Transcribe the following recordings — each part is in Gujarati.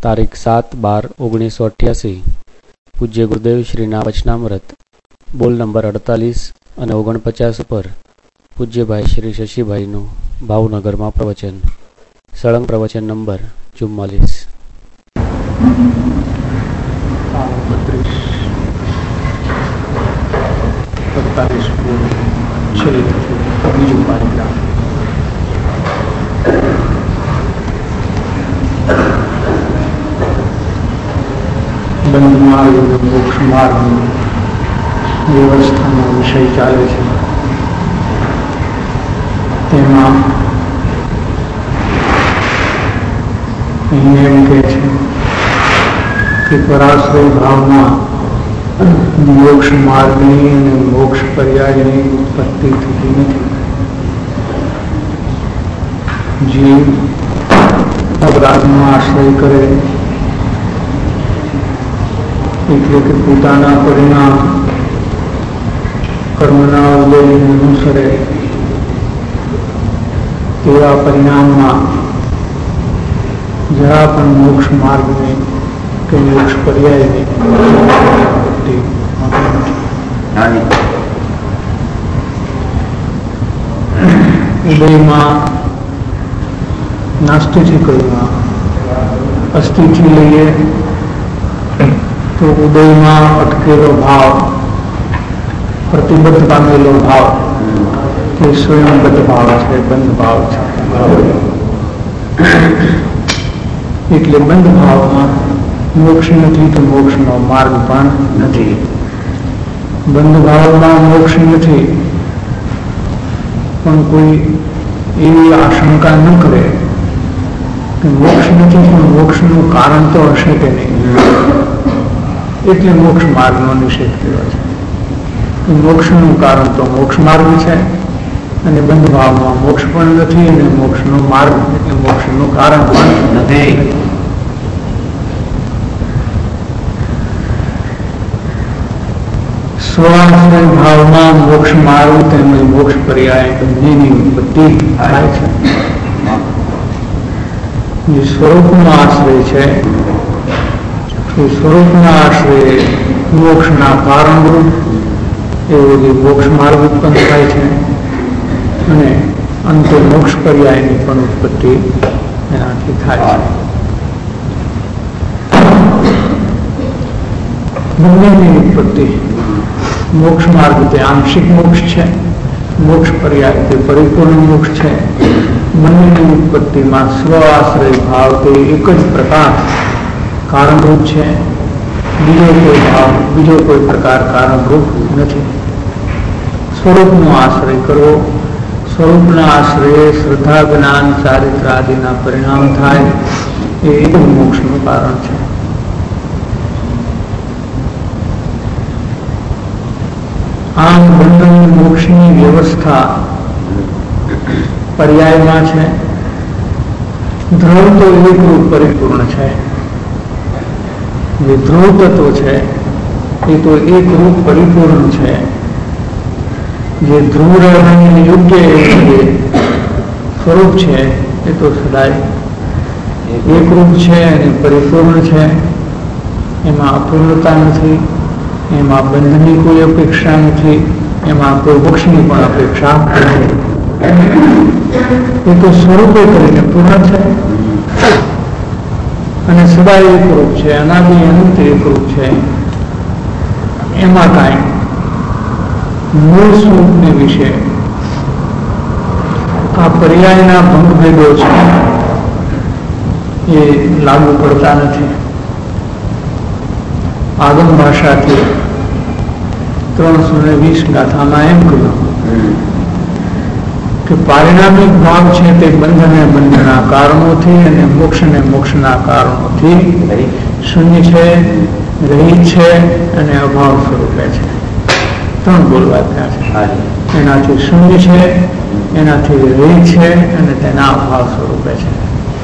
તારીખ 7/12/1988 પૂજ્ય ગુરુદેવ શ્રીના વચનામૃત બોલ નંબર 48 અને 49 ઉપર પૂજ્યભાઈ શ્રી શશીભાઈનું ભાવનગરમાં પ્રવચન. સળંગ પ્રવચન નંબર 44. બીજું પારિગ્રાફ. બંધ માર્ગ મોક્ષ માર્ગની વ્યવસ્થાનો વિષય ચાલે છે. તેમાં અહીં એમ કહે છે કે પરાશ્રય ભાવમાં મોક્ષ માર્ગની અને મોક્ષ પર્યાયની ઉત્પત્તિ થતી નથી. જીવ અપરાધનો આશ્રય કરે એટલે કે પોતાના પરિણામ કર્મના ઉદયને અનુસરે તેવા પરિણામમાં જરા પણ મોક્ષ માર્ગને કે મોક્ષ પર્યાયને ઉદયમાં નાસ્તિથી કરુણા, અસ્થિથી લઈએ તો ઉદયમાં અટકેલો ભાવ, પ્રતિબદ્ધ પામેલો ભાવ તે સ્વયંબદ્ધ ભાવ છે, બંધ ભાવ છે. એટલે બંધ ભાવમાં મોક્ષ નથી તો મોક્ષનો માર્ગ પણ નથી. બંધ ભાવમાં મોક્ષ નથી પણ કોઈ એવી આશંકા ન કરે કે મોક્ષ નથી પણ મોક્ષનું કારણ તો હશે કે નહીં, એટલે મોક્ષ માર્ગનો નિષેધ કર્યો છે. મોક્ષનું કારણ તો મોક્ષ માર્ગ છે અને બંધ ભાવમાં મોક્ષ પણ નથી અને મોક્ષનો માર્ગ એટલે મોક્ષનું કારણ પણ નથી. સ્વાશ્રય ભાવમાં મોક્ષ માર્ગ તેમજ મોક્ષ પર્યાય બંનેની ઉત્પત્તિ થાય છે. જે સ્વરૂપનો આશ્રય છે એ સ્વરૂપના આશ્રય મોક્ષના કારણરૂપ એવો જે મોક્ષ માર્ગ ઉત્પન્ન થાય છે અને અંતે મોક્ષ પર્યાયની પણ ઉત્પત્તિ એનાથી થાય છે. બંનેની ઉત્પત્તિ, મોક્ષ માર્ગ તે આંશિક મોક્ષ છે, મોક્ષ પર્યાય તે પરિપૂર્ણ મોક્ષ છે. બંનેની ઉત્પત્તિમાં સ્વ આશ્રય ભાવ તે એક જ પ્રકાર કારણરૂપ છે, બીજો કોઈ ભાવ બીજો કોઈ પ્રકાર કારણરૂપ નથી. સ્વરૂપનો આશ્રય કરવો, સ્વરૂપના આશ્રયે શ્રદ્ધા, જ્ઞાન, ચારિત્ર આદિના પરિણામ થાય એ એક જ મોક્ષનું કારણ છે. આમ બંધન મોક્ષની વ્યવસ્થા પર્યાયમાં છે. ધ્રુવ તો એકરૂપ પરિપૂર્ણ છે. જે ધ્રુવ તત્વ છે એ તો એકરૂપ પરિપૂર્ણ છે. જે ધ્રુવ રહેવાની યોગ્ય જે સ્વરૂપ છે એ તો સદાય એકરૂપ છે અને પરિપૂર્ણ છે. એમાં અપૂર્ણતા નથી, એમાં બંધની કોઈ અપેક્ષા નથી, એમાં કોઈ મોક્ષની પણ અપેક્ષા નથી. એ તો સ્વરૂપે કરીને પૂર્ણ છે અને સદાય એકરૂપ છે, અનાદિ અનંત એકરૂપ છે. એમાં કાંઈ મૂળ સ્વરૂપને વિશે આ પર્યાયના ભંગભેદો છે એ લાગુ પડતા નથી. આગમ ભાષાથી 320 ગાથામાં એમ કહ્યું કે પારિણામિક ભાવ છે તે બંધ અને બંધના કારણોથી અને મોક્ષ અને મોક્ષના કારણોથી શૂન્ય છે, રહિત છે અને અભાવ સ્વરૂપે છે. 3 બોલવા થયા છે. એનાથી શૂન્ય છે, એનાથી રહિત છે અને તેના અભાવ સ્વરૂપે છે.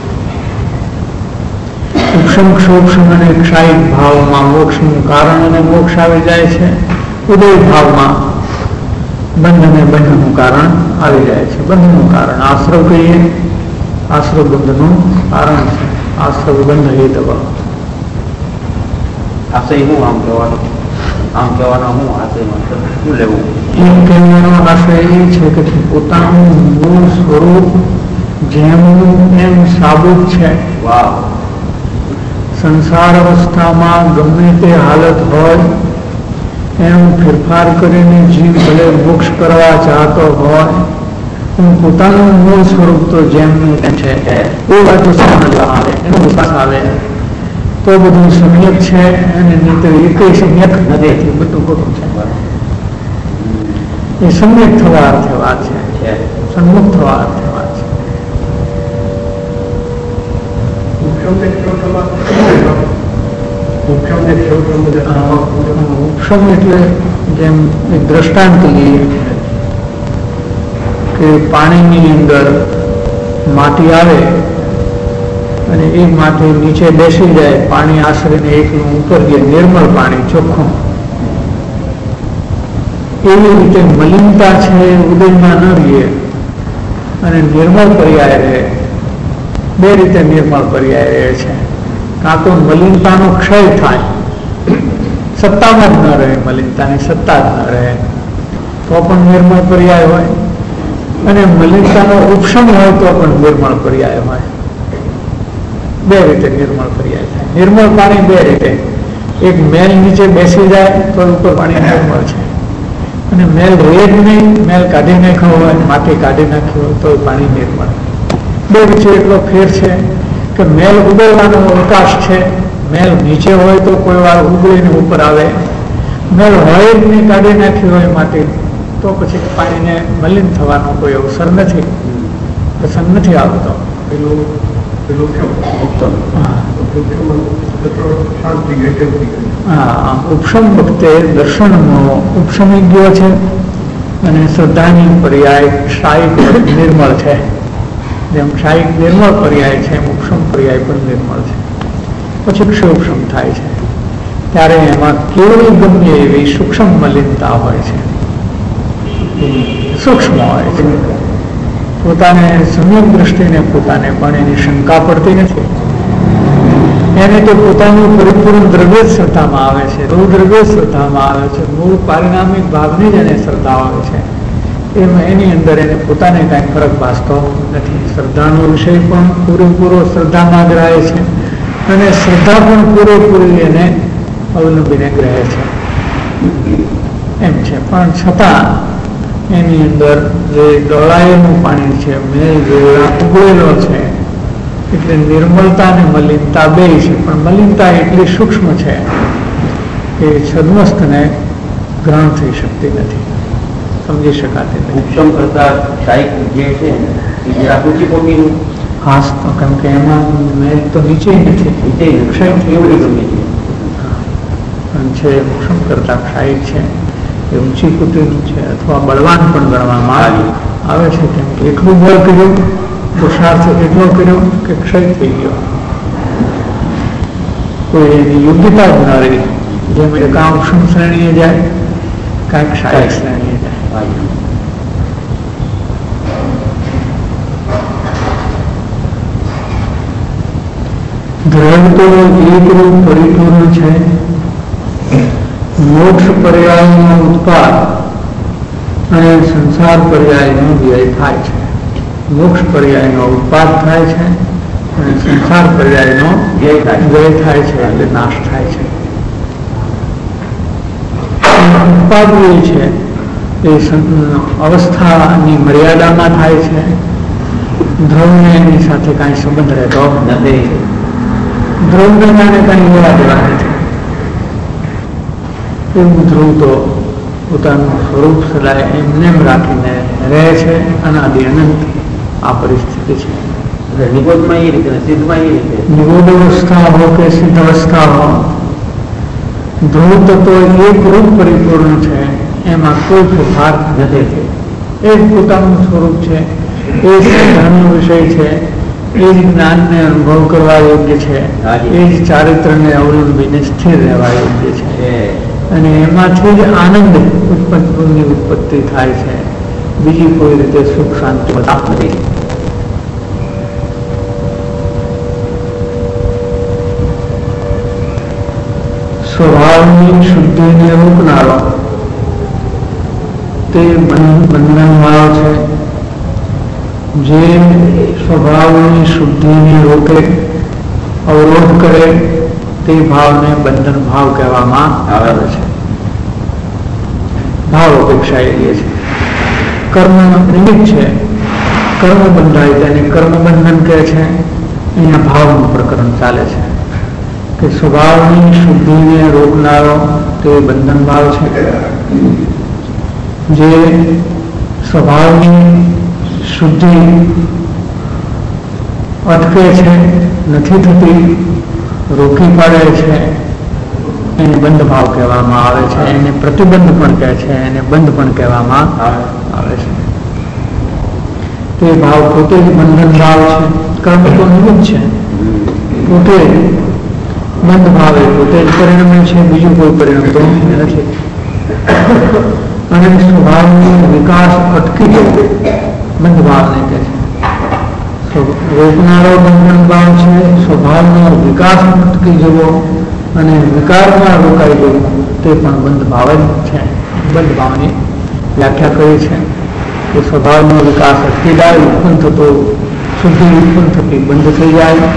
સૂક્ષ્મ સૂક્ષ્મ અને ક્ષાયિક ભાવમાં મોક્ષનું કારણ અને મોક્ષ આવી જાય છે. ઉદય ભાવમાં બંધ અને બંધનું કારણ આવી જાય છે. બંધનું કારણ આશ્રવ કહીએ, આશ્રવ બંધનું કારણ છે. આ સૌગંધ હેતવ. આશય હું આમ કહેવાનો હું આશયમાં શું લેવું? એમ કહેવાનો આશય એ છે કે પોતાનું મૂળ સ્વરૂપ જેમનું એમ સાબુત છે. વાહ. સંસાર અવસ્થામાં ગમે તે હાલત હોય એમ ફેરફાર કરીને જીવ ભલે મોક્ષ કરવા ચાહતો હોય પણ પોતાનું મૂળ સ્વરૂપ તો જેમનું છે એ વાતો સમજવા આવે, એનો વિશ્વાસ આવે તો બધું સમ્યક છે અને નહીં તો એ કઈ સમ્યક નથી, બધું ખોટું છે. એ સમ્યક થવા અર્થે વાત છે, સન્મુખ થવા અર્થે વાત છે. ઉપશમ એટલે જેમ એક દ્રષ્ટાંત લઈએ કે પાણીની અંદર માટી આવે અને એ માટી નીચે બેસી જાય, પાણી આશરીને એકલું ઉપર જાય, નિર્મળ પાણી ચોખ્ખું. એવી રીતે મલિનતા છે ઉદયમાં ન રહીએ અને નિર્મળ પર્યાય રહે. બે રીતે નિર્મળ પર્યાય રહે છે. કાં તો મલિનતાનો ક્ષય થાય, સત્તામાં જ ન રહે, મલિનતાની સત્તા જ ન રહે તો પણ નિર્મળ પર્યાય હોય, અને મલિનતાનો ઉપશમ હોય તો પણ નિર્મળ પર્યાય હોય. બે રીતે નિર્મળ પર્યાય થાય. નિર્મળ પાણી બે રીતે, એક મેલ નીચે બેસી જાય તો ઉપર પાણી નિર્મળ છે, અને મેલ રહે જ નહીં, મેલ કાઢી નાખ્યો હોય, માટી કાઢી નાખી હોય તો પાણી નિર્મળ. બે વચ્ચે એટલો ફેર છે કે મેલ ઉગડવાનો અવકાશ છે. મેલ નીચે હોય તો કોઈ વાર ઉગડીને ઉપર આવે, મેલ હોય જ નહીં, કાઢી નાખી હોય માટી તો પછી પાણીને મલિન થવાનો કોઈ અવસર નથી, પ્રસંગ નથી આવતો. ઉપશમ વખતે દર્શનમાં ઉપશમી ગયો છે અને શ્રદ્ધાની પર્યાય શાયિક નિર્મળ છે. જેમ શાયિક નિર્મળ પર્યાય છે એમ ઉપશમ પર્યાય પણ નિર્મળ છે. પછી ક્ષયોપશમ થાય છે ત્યારે એમાં કેવળી ગમે એવી સૂક્ષ્મ મલિનતા હોય છે, સૂક્ષ્મ હોય છે. પોતાને સમ્યક દ્રષ્ટિને પોતાને પણ એની શંકા પડતી નથી. એને તો પોતાનું પરિપૂર્ણ દ્રવ્ય જ શ્રદ્ધામાં આવે છે, રૂ દ્રવ્ય શ્રદ્ધામાં આવે છે, મૂળ પારિણામિક ભાવની જ એને શ્રદ્ધા આવે છે. એમાં એની અંદર એને પોતાને કાંઈ ફરક ભાસતો નથી. શ્રદ્ધાનો વિષય પણ પૂરેપૂરો શ્રદ્ધામાં જ રહે છે અને શ્રદ્ધા પણ પૂરેપૂરી એને અવલંબીને ગ્રહે છે એમ છે. પણ છતાં એની અંદર જે ડોળાયેલું પાણી છે, મેલ જેવડા ઉગળેલો છે, એટલે નિર્મળતા અને મલિનતા બે છે. પણ મલિનતા એટલી સૂક્ષ્મ છે કે છદ્મસ્થને ગ્રહણ થઈ શકતી નથી, સમજી શકાતી નથી. ઉપશમ કરતા શાયિક જે છે એ જરા ઊંચી પોટીનું હાસ તો કેમ કે એમાં મેલ તો નીચે નથી, ક્ષય એવડી ગમે છે પણ છે. ઉપશમ કરતા શાયિક છે એ ઊંચી કુટીનું છે અથવા બળવાન પણ ગણવામાં આવે છે. કેમ કે એટલું બળ કર્યું, પુરુષાર્થ એટલો કર્યો કે ક્ષય થઈ ગયો, કોઈ એની યોગ્યતા જ ન રહી. જેમ એ કાં ઉપશમ શ્રેણીએ જાય, કાંઈક શાયિક શ્રેણીએ જાય. દ્રઢ તો એકરૂપ પરિપૂર્ણ છે. મોક્ષ પર્યાયનો ઉત્પાદ અને સંસાર પર્યાયનો વ્યય થાય છે. મોક્ષ પર્યાયનો ઉત્પાદ થાય છે અને સંસાર પર્યાયનો વ્યય થાય છે, એટલે નાશ થાય છે. ઉત્પાદ એ છે એ અવસ્થાની મર્યાદામાં થાય છે. ધ્રુવને એની સાથે કાંઈ સંબંધ રહેતો નથી. ધ્રુવને કારણે કાંઈ લેવા દેવા નથી. એવું ધ્રુવ તો પોતાનું સ્વરૂપ સદાય એમને રાખીને રહે છે. અનાદિ અનંત આ પરિસ્થિતિ છે. નિબોધમાં એ રીતે, સિદ્ધમાં એ રીતે, નિબોધ અવસ્થા હો કે સિદ્ધ અવસ્થા હો, ધ્રુવ તત્વ એક રૂપ પરિપૂર્ણ છે, એમાં કોઈ ફેરફાર નથી. એ જ પોતાનું સ્વરૂપ છે, એ જ ધર્મનો વિષય છે, એ જ જ્ઞાનને અનુભવ કરવા યોગ્ય છે, એ જ ચારિત્રને અવલંબીને સ્થિર રહેવા યોગ્ય છે. અને એમાંથી જ આનંદ ઉત્પત્તિની ઉત્પત્તિ થાય છે. બીજી કોઈ રીતે સુખ શાંતિ નથી. સ્વભાવની શુદ્ધિને રોકનારો તે બંધનવાળો છે. જે સ્વભાવની શુદ્ધિને રોકે, અવરોધ કરે તે ભાવને બંધન ભાવ કહેવામાં આવે છે. ભાવ અપેક્ષા એ છે. કર્મનો નિમિત્ત છે, કર્મ બંધાય તેને કર્મ બંધન કહે છે. અહીંયા ભાવનું પ્રકરણ ચાલે છે કે સ્વભાવની શુદ્ધિને રોકનારો તે બંધન ભાવ છે. જે સ્વભાવની શુદ્ધિ અટકે છે, નથી થતી, રોકી પાડે છે, એને બંધ ભાવ કહેવામાં આવે છે. એને પ્રતિબંધ પણ કહે છે, એને બંધ પણ કહેવામાં આવે છે. તે ભાવ પોતે જ બંધન ભાવ છે. કર્મ તો નિમિત્ત છે, પોતે બંધ ભાવે પોતે જ પરિણમે છે, બીજું કોઈ પરિણમતો નથી. અને સ્વભાવનો વિકાસ અટકી જવો બંધ ભાવને કહે છે. રોકનારો બંધન ભાવ છે. સ્વભાવનો વિકાસ અટકી જવો અને વિકારમાં રોકાઈ જવું તે પણ બંધ ભાવ જ છે. બંધ ભાવની વ્યાખ્યા કરી છે કે સ્વભાવનો વિકાસ અટકી જાય, ઉત્પન્ન થતો શુદ્ધિ ઉત્પન્ન થતી બંધ થઈ જાય,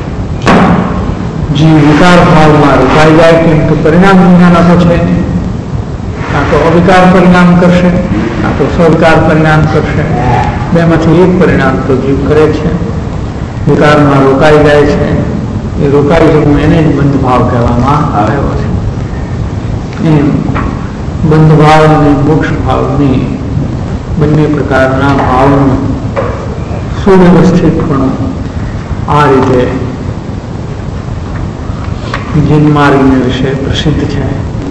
જીવ વિકાર ભાવમાં રોકાઈ જાય. કેમ કે પરિણામ વિજ્ઞાન તો છે, કાં તો અવિકાર પરિણામ કરશે, કાં તો સ્વવિકાર પરિણામ કરશે. બેમાંથી એક પરિણામ તો જીવ કરે છે. વિકારમાં રોકાઈ જાય છે. એ રોકાઈ જવું એને જ બંધ ભાવ કહેવામાં આવ્યો છે. એમ બંધ ભાવ અને મોક્ષ ભાવની બંને પ્રકારના ભાવનું સુવ્યવસ્થિતપણું આ રીતે જન્માર્ગને વિશે પ્રસિદ્ધ છે.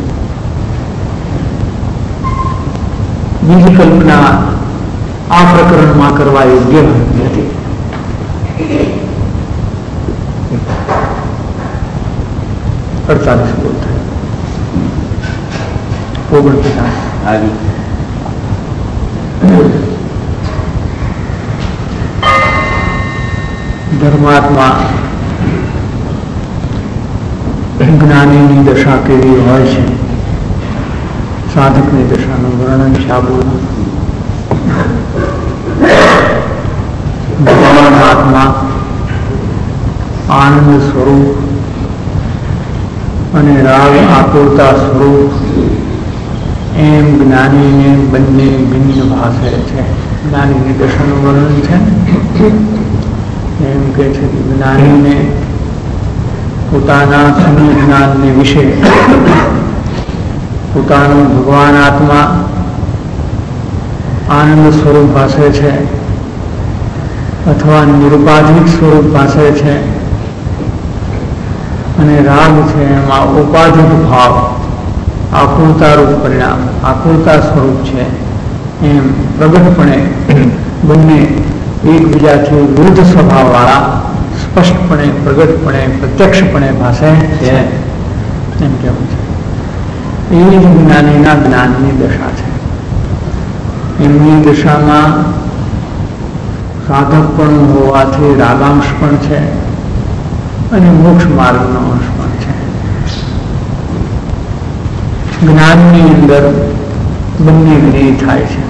બીજી કલ્પના આ પ્રકરણમાં કરવા યોગ્ય નથી. અડતાલીસ બોલ થાય 49 ધર્માત્મા જ્ઞાનીની દશા કેવી હોય છે, સાધકની દશાનું વર્ણન છે. આ બોલવું ભગવાન આત્મા આનંદ સ્વરૂપ અને રાગ આતુરતા સ્વરૂપ એમ જ્ઞાનીને બંને ભિન્ન ભાષે છે. જ્ઞાનીની દશાનું વર્ણન છે. એમ કે છે કે જ્ઞાનીને પોતાના સમ્ય જ્ઞાનને વિશે પોતાનું ભગવાન આત્મા આનંદ સ્વરૂપ ભાષે છે અથવા નિરુપાધિક સ્વરૂપ ભાષે છે, અને રાગ છે એમાં ઉપાધિક ભાવ આકુરતારૂપ પરિણામ આકુરતા સ્વરૂપ છે. એમ પ્રગટપણે બંને એકબીજાથી વિરુદ્ધ સ્વભાવવાળા સ્પષ્ટપણે પ્રગટપણે પ્રત્યક્ષપણે ભાષે છે એમ કહેવું છે. એવી જ જ્ઞાનીના જ્ઞાનની દશા છે. એમની દશામાં સાધક પણ હોવાથી રાગાંશ પણ છે અને મોક્ષ માર્ગનો અંશ પણ છે. જ્ઞાનની અંદર બંને વિનય થાય છે.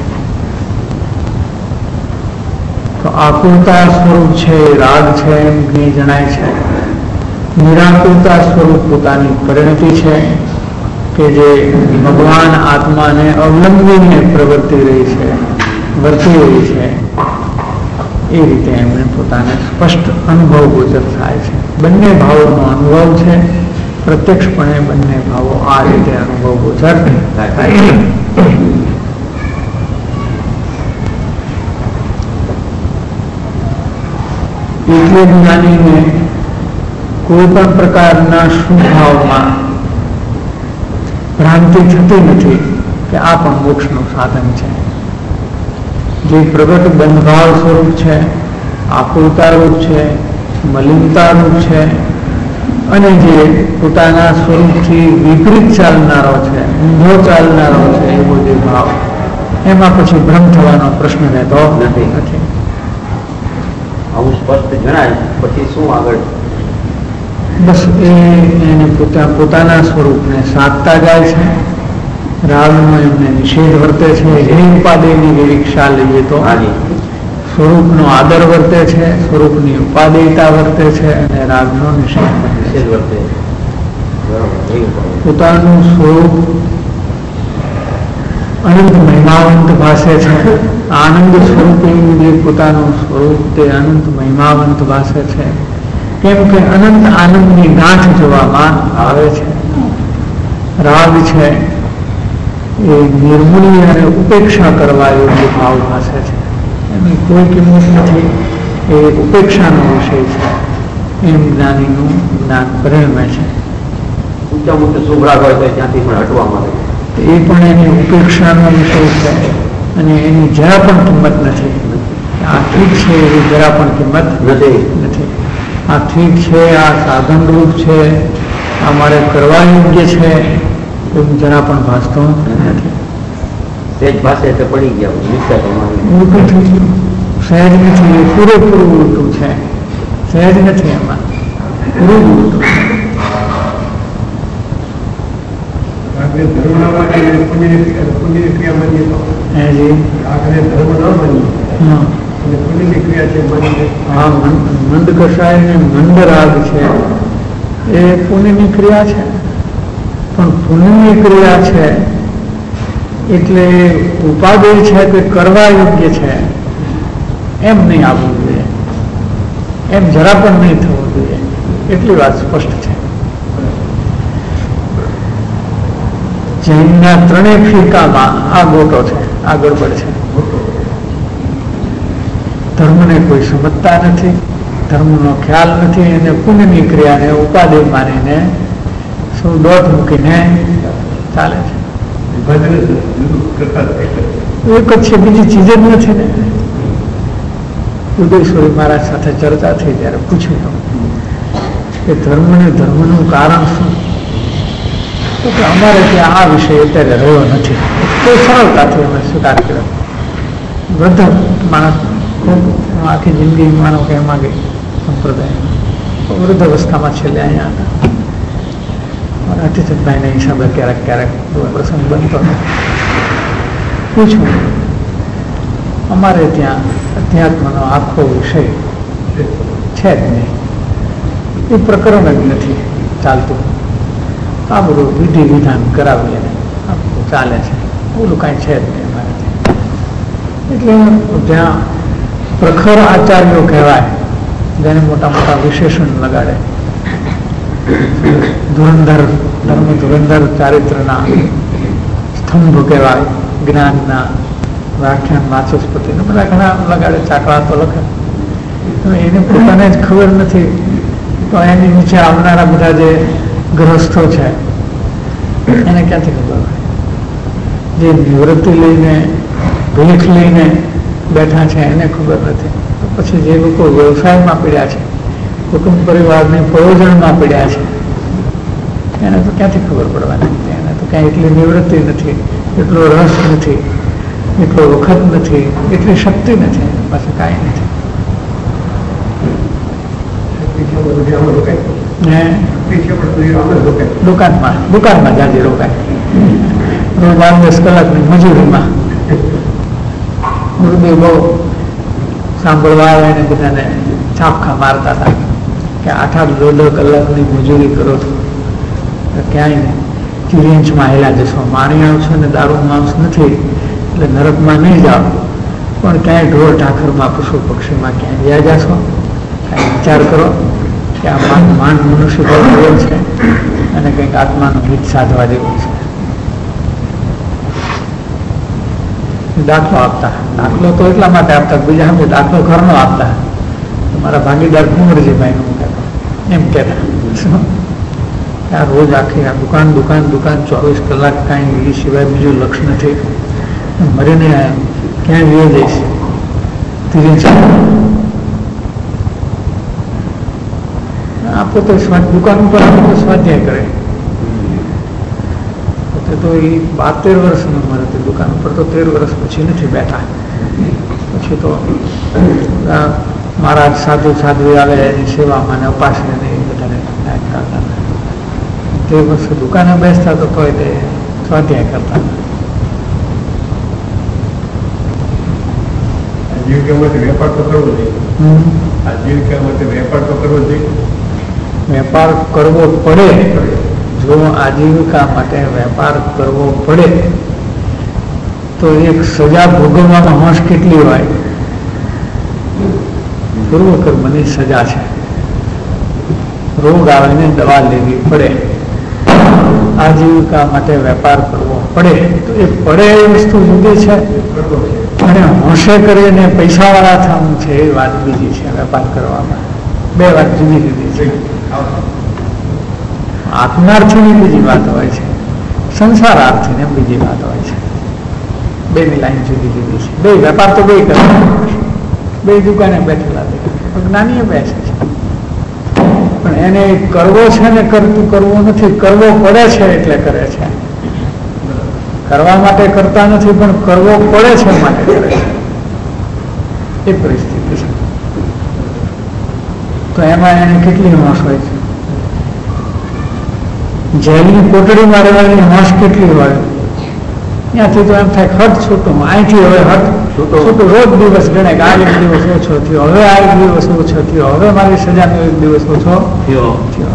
તો આકુરતા સ્વરૂપ છે રાગ છે એમ જ્ઞેય જણાય છે. નિરાકુરતા સ્વરૂપ પોતાની પરિણતિ છે કે જે ભગવાન આત્માને અવલંબીને પ્રવર્તી રહી છે, વર્તી રહી છે. એ રીતે એમને પોતાને સ્પષ્ટ અનુભવ ગોચર થાય છે. બંને ભાવોનો અનુભવ છે. પ્રત્યક્ષપણે બંને ભાવો આ રીતે અનુભવ ગોચર થાય છે. એટલે જ્ઞાનીને કોઈ પણ પ્રકારના શુભાવમાં ભ્રાંતિ થતી નથી કે આ પણ મોક્ષનું સાધન છે. જે પ્રગટ બંધભાવ સ્વરૂપ છે, આકુરતારૂપ છે, મલિનતારૂપ છે અને જે પોતાના સ્વરૂપથી વિપરીત ચાલનારો છે, ઊંધો ચાલનારો છે, એવો જે ભાવ, એમાં પછી ભ્રમ થવાનો પ્રશ્ન રહેતો નથી. આવું સ્પષ્ટ જણાય પછી શું આગળ? બસ એને પોતાના સ્વરૂપને સાધતા જાય છે. રાગનો એમને નિષેધ વર્તે છે. એ ઉપાદેયની વિવિક્ષા લઈએ તો સ્વરૂપનો આદર વર્તે છે, સ્વરૂપની ઉપાદેયતા વર્તે છે અને રાગનો નિષેધ વર્તે. પોતાનું સ્વરૂપ અનંત મહિમાવંત ભાષે છે. આનંદ સ્વરૂપે જે પોતાનું સ્વરૂપ તે અનંત મહિમાવંત ભાષે છે. કેમ કે અનંત આનંદની ગાંઠ જોવામાં આવે છે. રાગ છે એ નિર્મૂલ્ય અને ઉપેક્ષા કરવા યોગ્ય ભાવ ભાષે છે. એની કોઈ કિંમત નથી. એ ઉપેક્ષાનો વિષય છે એમ જ્ઞાનીનું જ્ઞાન પરિણમે છે. ઊંચા ઊંચા શુભ રાગ હોય તો ત્યાંથી પણ હટવા માંગે. એ પણ એની ઉપેક્ષાનો વિષય છે અને એની જરા પણ કિંમત નથી. આ ઠીક છે એની જરા પણ કિંમત નથી. આ ઠીક છે, આ સાધનરૂપ છે, આ મારે કરવા યોગ્ય છે એવું જરા પણ ભાસતો નથી. સહેજ પાસે તો પડી ગયા ઉલટું થઈ ગયું. સહેજ નથી, એ પૂરેપૂરું ઉલટું છે. સહેજ નથી, એમાં પૂરું ઉલટું છે. મંદ કષાય ને મંદ રાગ છે એ પુણ્યની ક્રિયા છે. પણ પુણ્યની ક્રિયા છે એટલે ઉપાદેય છે કે કરવા યોગ્ય છે એમ નહીં આવવું જોઈએ, એમ જરા પણ નહીં થવું જોઈએ. એટલી વાત સ્પષ્ટ છે. જૈનના ત્રણેય ફિરકામાં આ ગોટો છે, આ ગડબડ છે. ધર્મને કોઈ સમજતા નથી, ધર્મનો ખ્યાલ નથી અને પુણ્યની ક્રિયાને ઉપાદેય માનીને શું દોટ મૂકીને ચાલે છે. એક જ છે, બીજી ચીજ જ નથી ને. ઉદયશ્વરી મહારાજ સાથે ચર્ચા થઈ ત્યારે પૂછ્યું કે ધર્મનું કારણ શું? તો કે અમારે ત્યાં આ વિષય અત્યારે રહ્યો નથી. તો સરળતાથી અમે સ્વીકાર કર્યો. વૃદ્ધ માણસ ખૂબ આખી જિંદગી માનો કે એમાં ગઈ સંપ્રદાયમાં. વૃદ્ધ અવસ્થામાં છેલ્લે અહીંયા હતા. અતિથભાઈના હિસાબે ક્યારેક ક્યારેક પ્રસંગ બનતો પૂછ્યું, અમારે ત્યાં અધ્યાત્મનો આખો વિષય છે જ નહીં, એ પ્રકરણ જ નથી ચાલતું. આ બધું વિધિ વિધાન કરાવીએ આ બધું ચાલે છે, ઓલું કાંઈ છે જ નહીં અમારે ત્યાં. એટલે ત્યાં પ્રખર આચાર્યો કહેવાય, જેને મોટા મોટા વિશેષણ લગાડે. ધુરંધર ધર્મ, ધુરંધર ચારિત્રના સ્તંભ કહેવાય, જ્ઞાનના વ્યાખ્યાન, વાચસ્પતિ બધા ઘણા લગાડે, ચાકડા તો લખે. એને પોતાને જ ખબર નથી તો એની નીચે આવનારા બધા જે ગ્રહસ્થો છે એને ક્યાંથી ખબર હોય? જે નિવૃત્તિ લઈને ભીખ લઈને બેઠા છે એને ખબર નથી. પછી જે લોકો વ્યવસાયમાં પીડ્યા છે, કુટુંબ પરિવારની પ્રયોજનમાં પીડ્યા છે, એને તો ક્યાંથી ખબર પડવાની? એને તો ક્યાંય એટલી નિવૃત્તિ નથી, એટલો રસ નથી, એટલો વખત નથી, એટલી શક્તિ નથી, પાછું કાંઈ નથી. દુકાનમાં જાજી રોકાય, રોજ 8-10 કલાકની મજૂરીમાં. ગુરુદેવ બહુ સાંભળવા આવે ને બધાને છાપખા મારતા હતા કે 8-10 કલાકની મજૂરી કરો છો તો ક્યાંય નહીં, ચિરિંચમાં હેલા જશો. માણી આવશો ને દારૂ માંસ નથી એટલે નરકમાં નહીં જાઓ, પણ ક્યાંય ઢોર ઢાખરમાં પશુ પક્ષીમાં ક્યાંય જ્યાં જશો કાંઈ વિચાર કરો કે આ માન મનુષ્ય બળ છે અને કંઈક આત્માનું હિત સાધવા જેવું છે. દાખલો આપતા, દાખલો તો એટલા માટે આપતા, બીજા અમે દાખલો ઘરનો આપતા. મારા ભાગીદાર કુંવરજીભાઈ નું કહેતો, એમ કહેતા આ રોજ આખી આ દુકાન 24 કલાક કાંઈ એ સિવાય બીજું લક્ષ્ય નથી, મરીને ક્યાંય વીએ જઈશ. આ પોતે દુકાન ઉપર સ્વાધ્યાય કરે. પોતે તો એ 72 વર્ષની ઉંમર હતી, દુકાન ઉપર તો 13 વર્ષ પછી નથી બેઠા. પછી તો મહારાજ સાધુ સાધ્વી આવે એની સેવામાં અને ઉપાસને એ બધાને કરતા હતા. તે વસ્તુ દુકાને બેસતા તો તોય તે સ્વાધ્યાય કરતા હતા. આજીવિકામાંથી વેપાર તો કરવો જોઈએ. આજીવિકામાંથી વેપાર તો કરવો જોઈએ. વેપાર કરવો પડે. જો આજીવિકા માટે વેપાર કરવો પડે તો એક સજા ભોગવવામાં હોશ કેટલી હોય. પૂર્વકર્મની સજા છે. રોગ આવે ને દવા લેવી પડે. આજીવિકા માટે વેપાર કરવો પડે તો એ પડે એ વસ્તુ જુદી છે અને હોશે કરીને પૈસાવાળા થવું છે એ વાત બીજી છે. વેપાર કરવામાં બે વાત જુદી જુદી છે. આત્માર્થીની બીજી વાત હોય છે, સંસારાર્થીને બીજી વાત હોય છે. બેની લાઈન જુદી જુદી છે. બે વેપાર તો બે કરે, બે દુકાને બેઠેલા જ્ઞાનીએ બેસે છે પણ એને કરવો છે ને કરવું નથી. કરવો પડે છે એટલે કરે છે. કરવા માટે કરતા નથી પણ કરવો પડે છે માટે કરે છે. એ પરિસ્થિતિ છે. તો એમાં એને કેટલી હોશ હોય છે. જેલની કોટડીમાં રહેવાની હોશ કેટલી હોય. ત્યાંથી તો એમ થાય હટ છૂટું, અહીંથી હવે હટ છૂટું. રોજ દિવસ ગણે કે આ એક દિવસ ઓછો થયો, હવે આ એક દિવસ ઓછો થયો, હવે મારી સજાનો એક દિવસ ઓછો થયો.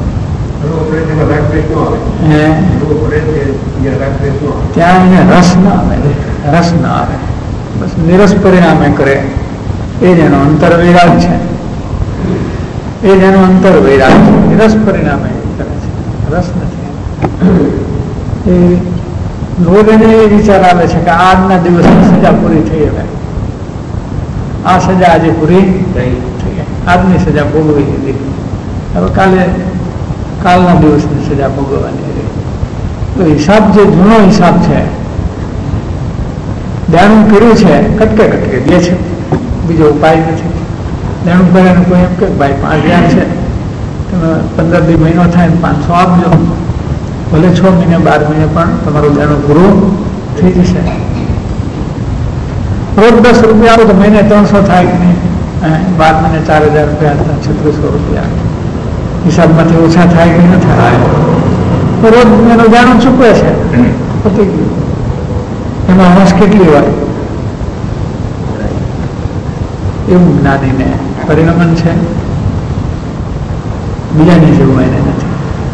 ત્યાં એને રસ ના આવે. બસ નિરસ પરિણામે કરે. એ જ એનો અંતરવૈરાગ છે. એ જ એનો અંતરવૈરાગ છે. નિરસ પરિણામે કરે છે, રસ નથી. એ રોજ એને એ વિચાર આવે છે કે આજના દિવસની સજા પૂરી થઈ. હવે આ સજા આજે પૂરી થઈ. આજની સજા ભોગવી લીધી. હવે કાલના દિવસની સજા ભોગવવાની રહી. તો હિસાબ જે જૂનો હિસાબ છે, દેણું કર્યું છે, કટકે દે છે. બીજો ઉપાય નથી. દેણું કર્યાનું કોઈ એમ કે ભાઈ 5000 છે, તમે 15 દી મહિનો થાય ને 500 આપજો. ભલે 6 મહિને 12 મહિને પણ તમારું દેણું પૂરું થઈ જશે. રોજ 10 રૂપિયા આપો તો મહિને 300 થાય કે નહીં? 12 મહિને 4000 રૂપિયા 3600 રૂપિયા હિસાબમાંથી ઓછા થાય કે ન થાય? રોજ એનું દેણું ચૂકવે છે, પતી ગયું. એમાં હોશ કેટલી હોય. એવું જ્ઞાનીને પરિણમન છે. બીજાની જેવું એને નથી.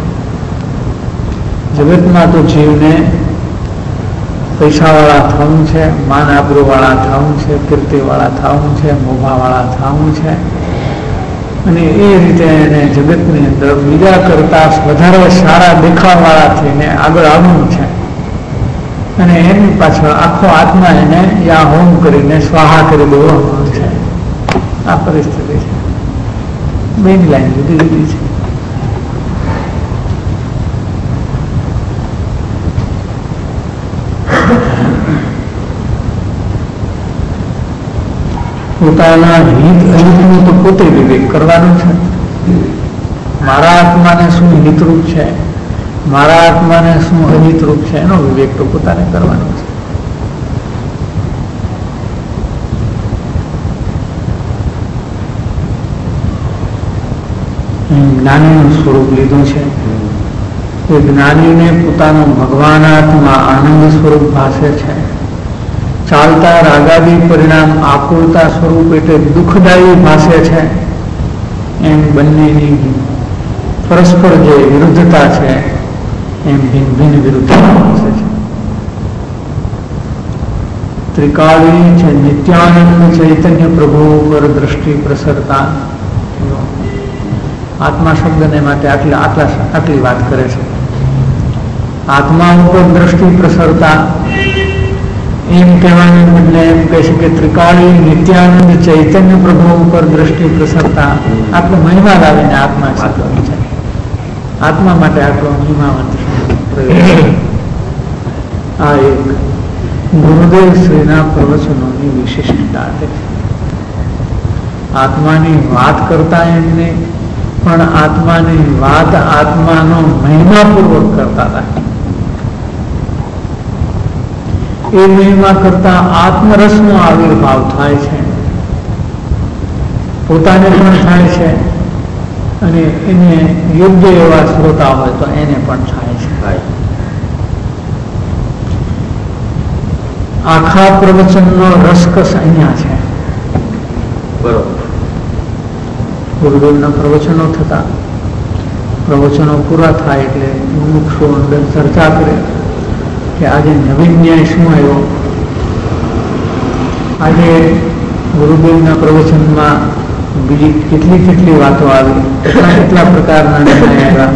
જગતમાં તો જીવને પૈસાવાળા થવું છે, માન આબરૂવાળા થવું છે, કીર્તિવાળા થવું છે, મોભાવાળા થવું છે અને એ રીતે એને જગતની અંદર બીજા કરતા વધારે સારા દેખાવાળા થઈને આગળ આવવું છે અને એની પાછળ આખો આત્મા એને યા હોમ કરીને સ્વાહા કરી દેવાનો છે. આ પરિસ્થિતિ છે. બેની લાઈન જુદી જુદી છે. પોતાના હિત અહિતનું તો પોતે વિવેક કરવાનું છે. મારા આત્માને શું હિતરૂપ છે, મારા આત્માને શું અહિતરૂપ છે, એનો વિવેક તો પોતાને કરવાનો છે. જ્ઞાનીનું સ્વરૂપ લીધું છે. એ જ્ઞાનીને પોતાનો ભગવાન આત્મા આનંદ સ્વરૂપ ભાસે છે. ચાલતા રાગાદી પરિણામ આકુળતા સ્વરૂપ એટલે દુઃખદાયી ભાષે છે. એમ બંનેની પરસ્પર જે વિરુદ્ધતા છે એમ ભિન્ન ભિન્ન વિરુદ્ધતા ભાષે છે. ત્રિકાળી છે નિત્યાનંદ ચૈતન્ય પ્રભુ પર દ્રષ્ટિ પ્રસરતા. આત્મા શબ્દને માટે આટલી વાત કરે છે. આત્મા ઉપર દ્રષ્ટિ પ્રસરતા એમ કહેવાને બદલે એમ કહે છે કે ત્રિકાળી નિત્યાનંદ ચૈતન્ય પ્રભુ ઉપર દ્રષ્ટિ પ્રસરતા. આટલો મહિમા લાવીને આત્મા શબ્દ છે. આત્મા માટે આટલો મહિમાવંત પ્રયોગ. આ એક ગુરુદેવ શ્રીના પ્રવચનોની વિશિષ્ટતા છે. આત્માની વાત કરતા એમને પણ આત્માની વાત આત્માનો મહિમાપૂર્વક કરતા હતા. એ મહિમા કરતા આત્મરસનો આવિર્ભાવ થાય છે. પોતાને પણ થાય છે અને એને યોગ્ય એવા શ્રોતા હોય તો એને પણ થાય છે. આખા પ્રવચનનો રસકસ અહીંયા છે. બરોબર. ગુરુદેવના પ્રવચનો થતા, પ્રવચનો પૂરા થાય એટલે મુમુક્ષુ અંદર ચર્ચા કરે કે આજે નવીન ન્યાય શું આવ્યો. આજે ગુરુદેવના પ્રવચનમાં બીજી કેટલી કેટલી વાતો આવી, કેટલા પ્રકારના નિર્ણય આવ્યા.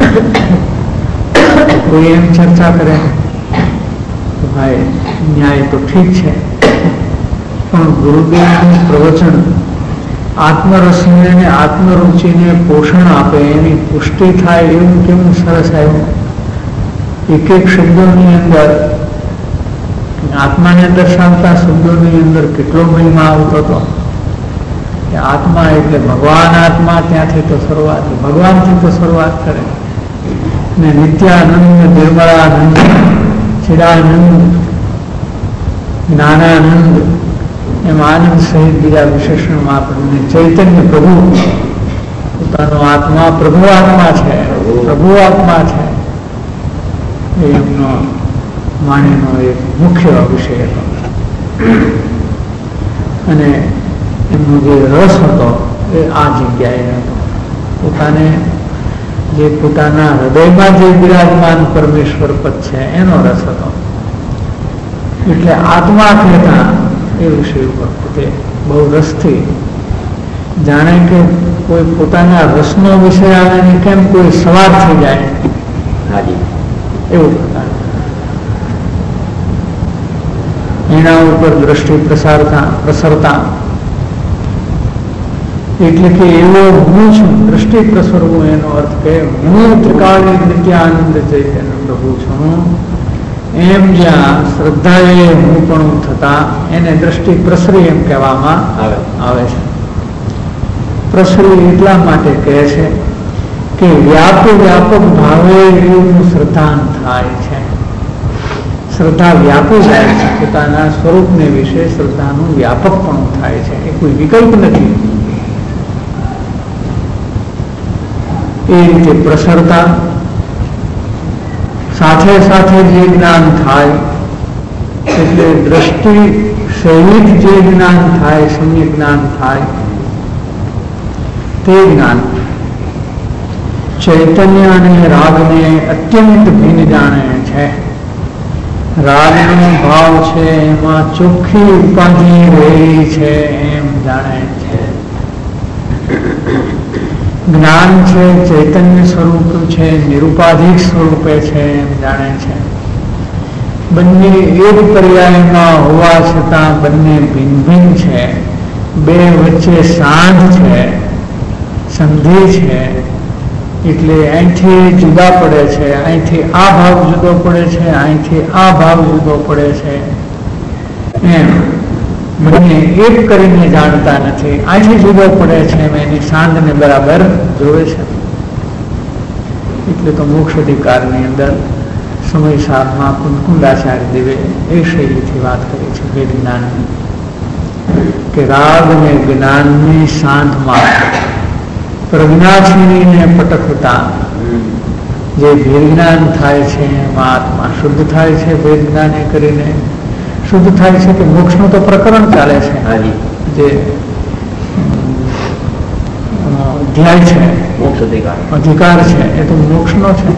કોઈ એમ ચર્ચા કરે ભાઈ ન્યાય તો ઠીક છે, પણ ગુરુદેવનું પ્રવચન આત્મરસને અને આત્મરુચિને પોષણ આપે, એની પુષ્ટિ થાય એવું કેવું સરસ આવ્યું. એક એક શબ્દોની અંદર આત્માને દર્શાવતા શબ્દોની અંદર કેટલો મહિમા આવતો હતો કે આત્મા એટલે ભગવાન આત્મા, ત્યાંથી તો શરૂઆત, ભગવાનથી તો શરૂઆત કરે ને નિત્યાનંદ, નિર્મળાનંદ, ચિદાનંદ, જ્ઞાનાનંદ, એમ આનંદ સહિત બીજા વિશેષણમાં આપણને ચૈતન્ય પ્રભુ, પોતાનો આત્મા પ્રભુ આત્મા છે, પ્રભુ આત્મા છે, એમનો વાણીનો એક મુખ્ય વિષય હતો. અને એમનો જે રસ હતો એ આ જગ્યાએ હતો. પોતાને જે પોતાના હૃદયમાં જે બિરાજમાન પરમેશ્વર પદ છે એનો રસ હતો. એટલે આત્મા કહેતા એ વિષય ઉપર પોતે બહુ રસથી, જાણે કે કોઈ પોતાના રસનો વિષય આવે ને કેમ કોઈ સવાર થઈ જાય એવું પ્રકાર. એના ઉપર દ્રષ્ટિ પ્રસરતા એટલે કે એવો હું છું, દ્રષ્ટિ પ્રસરવું એનો અર્થ કે હું ત્રિકાળી નિત્યાનંદ ચૈતન્ય પ્રભુ છું, એમ જ્યાં શ્રદ્ધાએ હું પણ થતા એને દ્રષ્ટિ પ્રસરી એમ કહેવામાં આવે છે. પ્રસરી એટલા માટે કહે છે કે વ્યાપક ભાવે એવું શ્રદ્ધાન થાય છે. શ્રદ્ધા વ્યાપી જાય છે, પોતાના સ્વરૂપને વિશે શ્રદ્ધાનું વ્યાપકપણું થાય છે, એ કોઈ વિકલ્પ નથી. એ રીતે પ્રસરતા સાથે સાથે જે જ્ઞાન થાય એટલે દ્રષ્ટિ સહિત જે જ્ઞાન થાય, સમ્યક જ્ઞાન થાય, તે જ્ઞાન ચૈતન્ય અને રાગને અત્યંત ભિન્ન જાણે છે. રાગનો ભાવ છે એમાં ચોખ્ખી ઉપાધિ રહી છે એમ જાણે છે. જ્ઞાન છે ચૈતન્ય સ્વરૂપ છે, નિરુપાધિક સ્વરૂપે છે એમ જાણે છે. બંને એક પર્યાયમાં હોવા છતાં બંને ભિન્ન ભિન્ન છે. બે વચ્ચે સાંધ છે, સંધિ છે, એટલે અહીંથી જુદા પડે છે, અહીંથી આ ભાવ જુદો પડે છે, અહીંથી આ ભાવ જુદો પડે છે. એમ બંને એક કરીને જાણતા નથી, અહીંથી જુદો પડે છે એમ એની સાંધને બરાબર જોવે છે. એટલે તો મોક્ષ અધિકારની અંદર સમયસારમાં કુંદાચાર્ય દેવે એ શૈલીથી વાત કરી છે વેદ જ્ઞાનની, કે રાગ અને જ્ઞાનની સાંધમાં પ્રજ્ઞા છીનીને પટકતા જે ભેદજ્ઞાન થાય છે એમાં આત્મા શુદ્ધ થાય છે. ભેદજ્ઞાન એ કરીને શુદ્ધ થાય છે કે મોક્ષનું તો પ્રકરણ ચાલે છે, જે ધ્યાય છે, મોક્ષ અધિકાર છે, એ તો મોક્ષનો છે.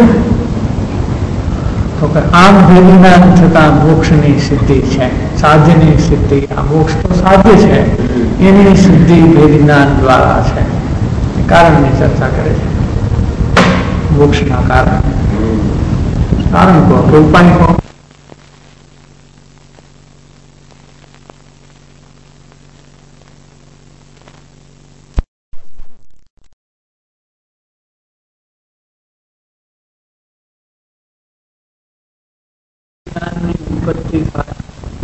તો કે આમ ભેદજ્ઞાન થતા મોક્ષની સિદ્ધિ છે, સાધ્યની સિદ્ધિ. આ મોક્ષ તો સાધ્ય છે, એની સિદ્ધિ ભેદજ્ઞાન દ્વારા છે. કારણની ચર્ચા કરે છે, મોક્ષના કારણ કહો કે ઉપાય કહો. ઉત્પત્તિ થાય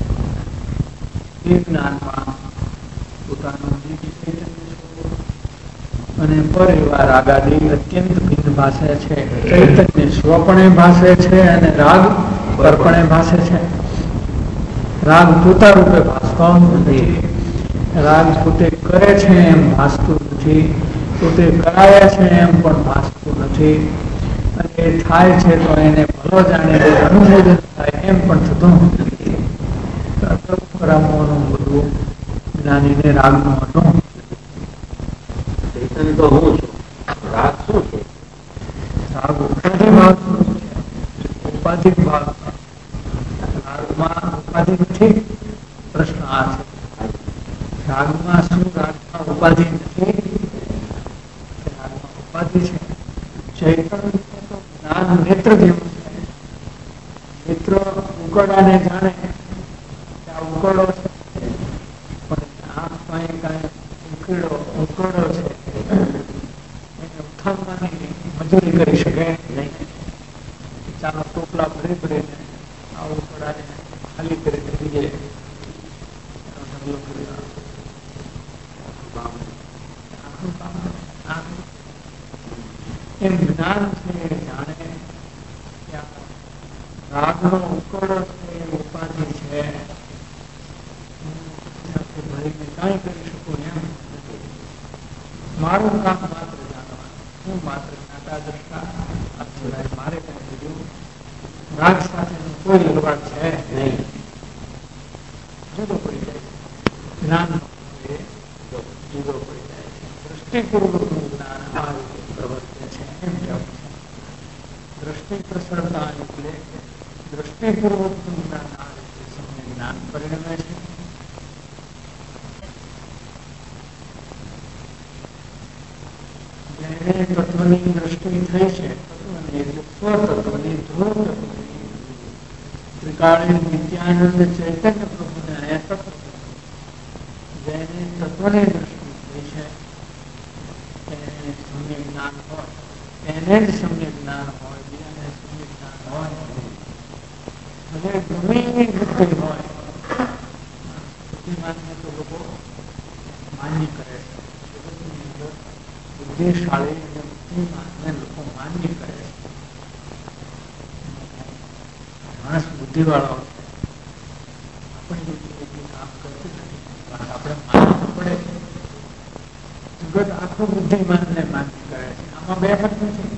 એ જ્ઞાનમાં પોતાનું અને પરિવાર આગાદી અત્યંત ભિન્ન ભાષે છે. ચૈતન્ય સ્વપણે ભાષે છે અને રાગ પરપણે ભાષે છે. રાગ પોતા રૂપે ભાષતો નથી, રાગ પોતે કરે છે એમ ભાષતું નથી. પોતે કરાવે છે એમ પણ ભાસતું નથી, અને એ થાય છે તો એને ભલો જાણીને અનુમોદન થાય એમ પણ થતું નથી. કરામોનું બધું જ્ઞાનીને રાગનું હતું. ચૈતન્ય તો હું છું, રાગ શું છે? રાગ ઉપાધિ ભાવ છે, ઉપાધિ ભાવ. રાગમાં ઉપાધિ નથી, પ્રશ્ન આ છે. રાગમાં શું? રાગમાં ઉપાધિ નથી, રાગમાં ઉપાધિ છે. ચૈતન્ય તો જ્ઞાન નેત્ર જેવું છે. નેત્ર ઉકળાને જાણે કે આ ઉકળો છે, પણ આંખમાં કાંઈ ઉકળો છે એને ઉઠાવવાની મજૂરી કરી શકે નહીં. ચાલો ટોપલા ભરી ભરીને આ ઉકળાને ખાલી કરીને બીજે એમ જ્ઞાન છે, જાણે રાગનો ઉકળો છે, ઉપાધિ છે, ભરીને કાંઈ કરી શકું એમ નથી. મારું કામ માત્ર જાણવાનું, હું માત્ર જ્ઞાતા દ્રષ્ટા, આ સિવાય મારે કઈ બીજું રાગ સાથેનું કોઈ લગવાડ છે નહીં. જુદો પડી જાય છે જ્ઞાન, જુદો પડી જાય છે. દ્રષ્ટિપૂર્વકનું જ્ઞાન આ રીતે પ્રવર્તે છે એમ કહેવું છે. દ્રષ્ટિ પ્રસરતા એટલે દ્રષ્ટિપૂર્વકનું જ્ઞાન આ રીતે સમ્યક જ્ઞાન પરિણમે છે. જેને તત્વની દ્રષ્ટિ થઈ છે, તત્વની એટલે સ્વતત્વની, ધ્રુવ તત્વની, ત્રિકાળીન નિત્યાનંદ ચૈતન્ય પ્રભુને અહીંયા તત્વ, જેને તત્વની દ્રષ્ટિ થઈ છે એને સમ્યક જ્ઞાન હોય, એને જ સમ્યક જ્ઞાન હોય, બીજાને સમ્યક જ્ઞાન હોય. હવે ગમે એવી વૃત્તિ હોય, બુદ્ધિમાનને તો લોકો માન્ય કરે છે. જગતની અંદર બુદ્ધિશાળી અને બુદ્ધિમાનને લોકો માન્ય કરે છે. માણસ બુદ્ધિવાળો છે, આપણી બુદ્ધિ કામ કરતી નથી, પણ આપણે માનવું પડે. જગત આખું બુદ્ધિમાનને માન્ય કરે છે, આમાં બે વાત નથી.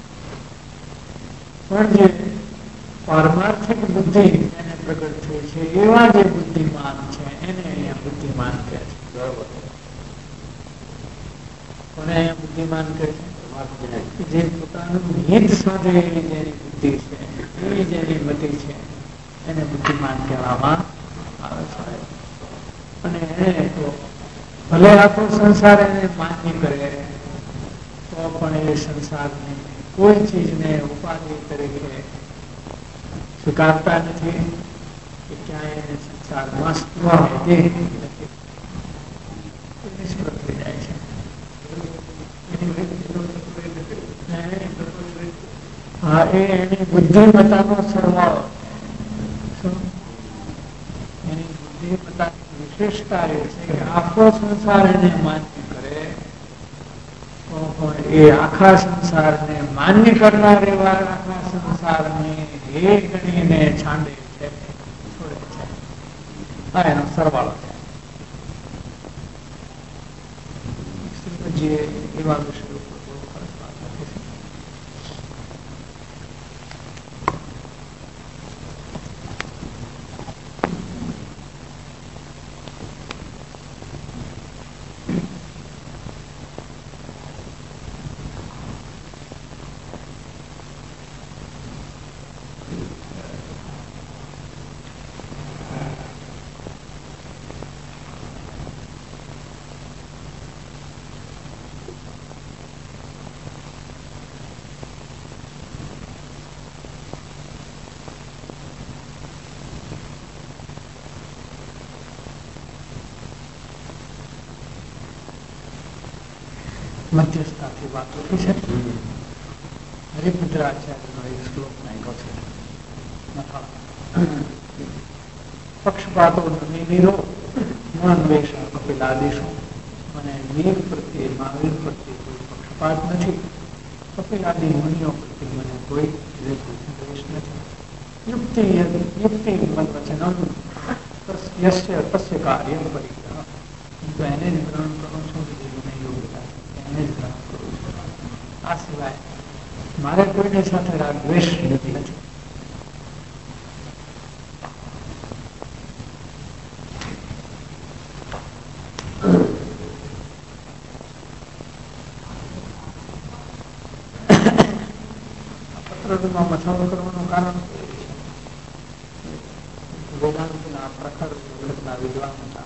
પણ જે પારમાર્થિક બુદ્ધિ એને પ્રગટ થઈ છે એવા જે બુદ્ધિમાન છે એને અહીંયા બુદ્ધિમાન કહે છે. બરોબર. કોને અહીંયા બુદ્ધિમાન કહે છે? જે પોતાનું હિત સાધે એવી જેની બુદ્ધિ છે, એવી જેની મતિ છે એને બુદ્ધિમાન કહેવામાં આવે છે. અને એને તો ભલે આખો સંસાર એને માન્ય કરે તો પણ એ સંસારની કોઈ ચીજને ઉપાધિ તરીકે સ્વીકારતા નથી કે ક્યાંય એને સંસારમાં નિષ્ફળ થઈ જાય છે. હા, એ એની બુદ્ધિમત્તાનો સરવાળો, એની બુદ્ધિમત્તાની વિશેષતા એ છે કે આખો સંસાર એને માન્ય કરે તો પણ એ આખા સંસારને માન્ય કરનાર એવા આખા સંસારને એ ગણીને છાંડે છે, છોડે છે. હા, એનો સરવાળો છે. શ્રીમદજીએ એવા વિષય ઉપર બહુ ખાસ વાત લખી છે. મધ્યસ્થાથી વાત લખી છે. હરિપુત્ર આચાર્યનો એક શ્લોક નાખ્યો છે. પક્ષપાતો નિરો મનવેશ કપિલાદેશો, અને વીર પ્રત્યે મહાવીર પ્રત્યે કોઈ પક્ષપાત નથી. કપિલાદી મુનિઓ પ્રત્યે મને કોઈ દ્વેષ નથી. યુક્તિ વચનમ યસ્ય તસ્ય કાર્ય પરિગ્રહ. હું તો એને જ ગ્રહણ કરું છું કે જેને યોગ્યતા એને જ ગ્રહણ કરવું છે. આ સિવાય મારે કોઈની સાથે રાગ દ્વેષ નથી. પત્રમાં મથાળો કરવાનું કારણ વેદાંતના પ્રખર જગતના વિદ્વાન હતા.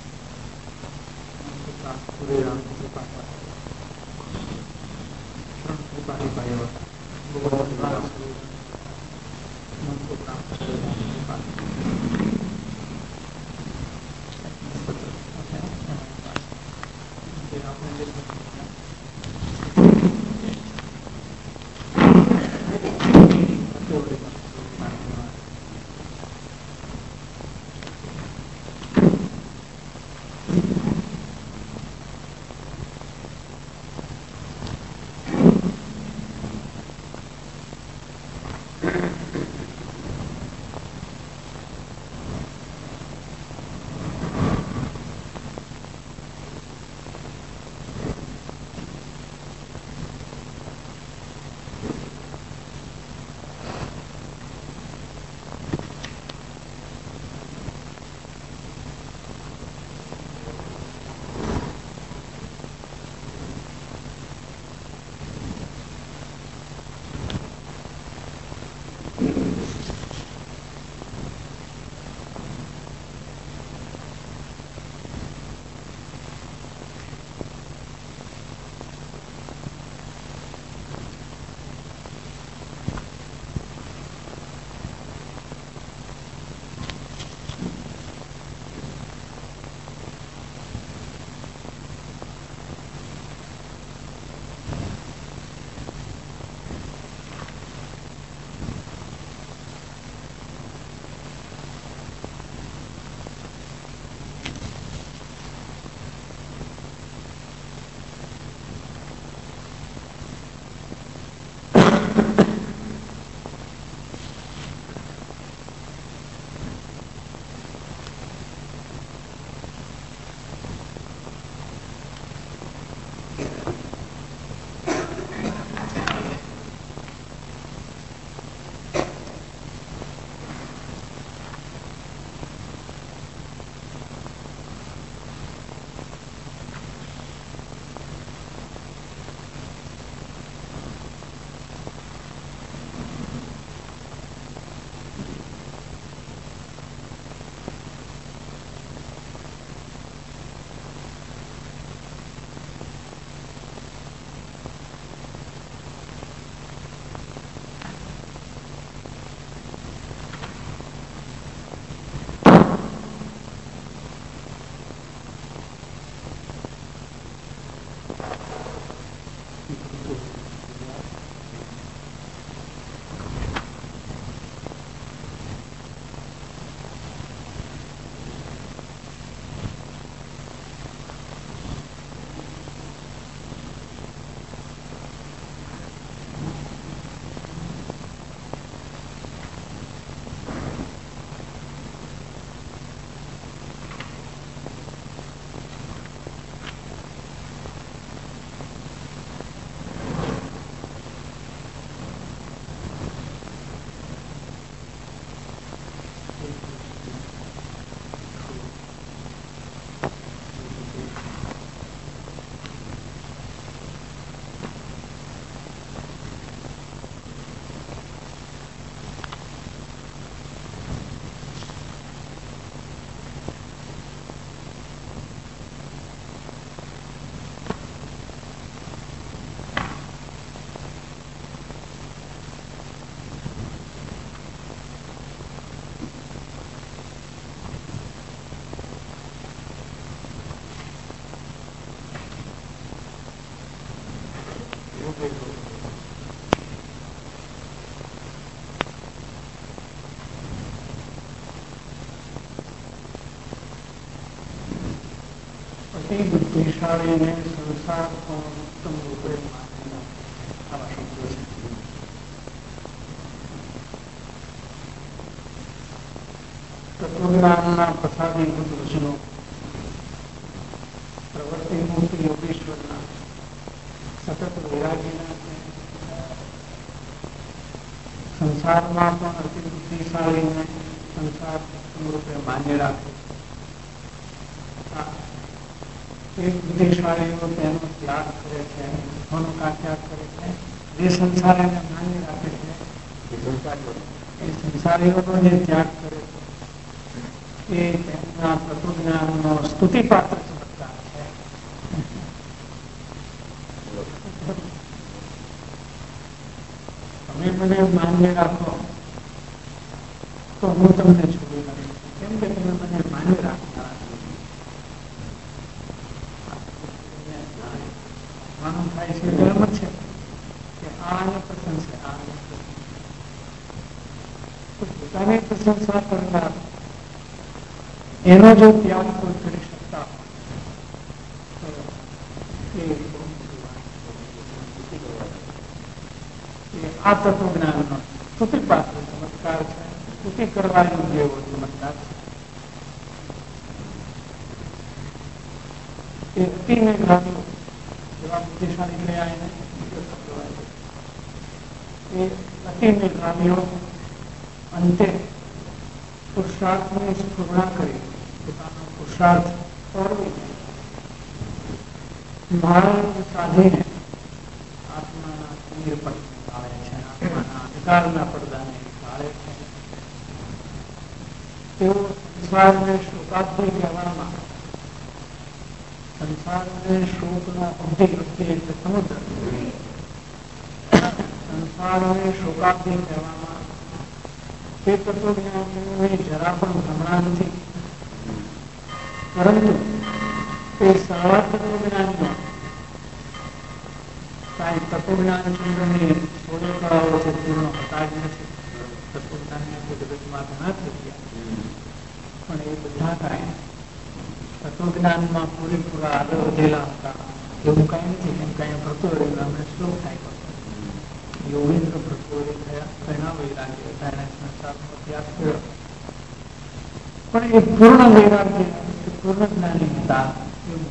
અતિ બુદ્ધિશાળીને સંસાર ઉત્તમ રૂપે માનેલા આવા શબ્દો છે. તત્વજ્ઞાનના પ્રસાદીભૂત વચનો પ્રવૃત્તિ મૂર્તિ યોગેશ્વરના સતત વૈરાગીના છે, સંસારમાં પણ અતિ બુદ્ધિશાળીને સંસાર રૂપે માન્ય રાખે છે. એક બુદ્ધિશાળીઓ તેનો ત્યાગ કરે છે, દુઃખોનો ત્યાગ કરે છે. જે સંસાર એને માન્ય રાખે છે એ સંસારીઓનો જે ત્યાગ કરે છે એ તેમના તત્વજ્ઞાનનો સ્તુતિપાત્ર ચમત્કાર છે. તમે મને માન્ય રાખો તો હું તમને છોડી નાખીશ, કેમ કે તમે મને માન્ય રાખતા માનવું થાય છે. એમ જ છે કે આને પ્રશંસે આને પોતાની પ્રશંસા કરનાર એનો જો ત્યાગ કોઈ કરી શકતા આ તત્વજ્ઞાનનો સ્તુતિપાત્ર ચમત્કાર છે. સ્તુતિ કરવાનો જેવો ચમત્કાર છે. એ અતિ મેઘાવીઓ એવા બુદ્ધિશાળી થયા એને એ અતિ મેઘાવીઓ અંતે પુરુષાર્થની સ્ફૂર્ણા કરી પોતાનો પુરુષાર્થ તોડવી માર્ગ સાધીને આત્માના તીર પર આવે છે, આત્માના અધિકારના પડદાને ટાળે છે. તેઓ સંસારને શોકાબ્દી કહેવામાં, સંસારને શોકનો અબ્ધિ એટલે સમુદ્ર, સંસારને શોકાબ્દી કહેવામાં તે તત્વજ્ઞાનીઓને જરા પણ ભ્રમણા નથી, પરંતુ તે સર્વ તત્વજ્ઞાનીઓ કાંઈ તત્વજ્ઞાન ચંદ્રની સોળે કળાઓ છે પૂર્ણ હતા જ નથી. તત્વજ્ઞાનને જગતમાં ઘણા થઈ ગયા, પણ એ બધા કાંઈ તત્વજ્ઞાનમાં પૂરેપૂરા આગળ વધેલા હતા એવું કાંઈ નથી. એમ કાંઈ ભરતુહરિ નામને શ્લોક થાય યોગેન્દ્ર ભરતુહરિ થયા, ઘણા વૈરાગ્ય હતા, એને સંસારનો ત્યાગ કર્યો, પણ એ પૂર્ણ વૈરાગ્ય પૂર્ણ જ્ઞાની હતા એવું.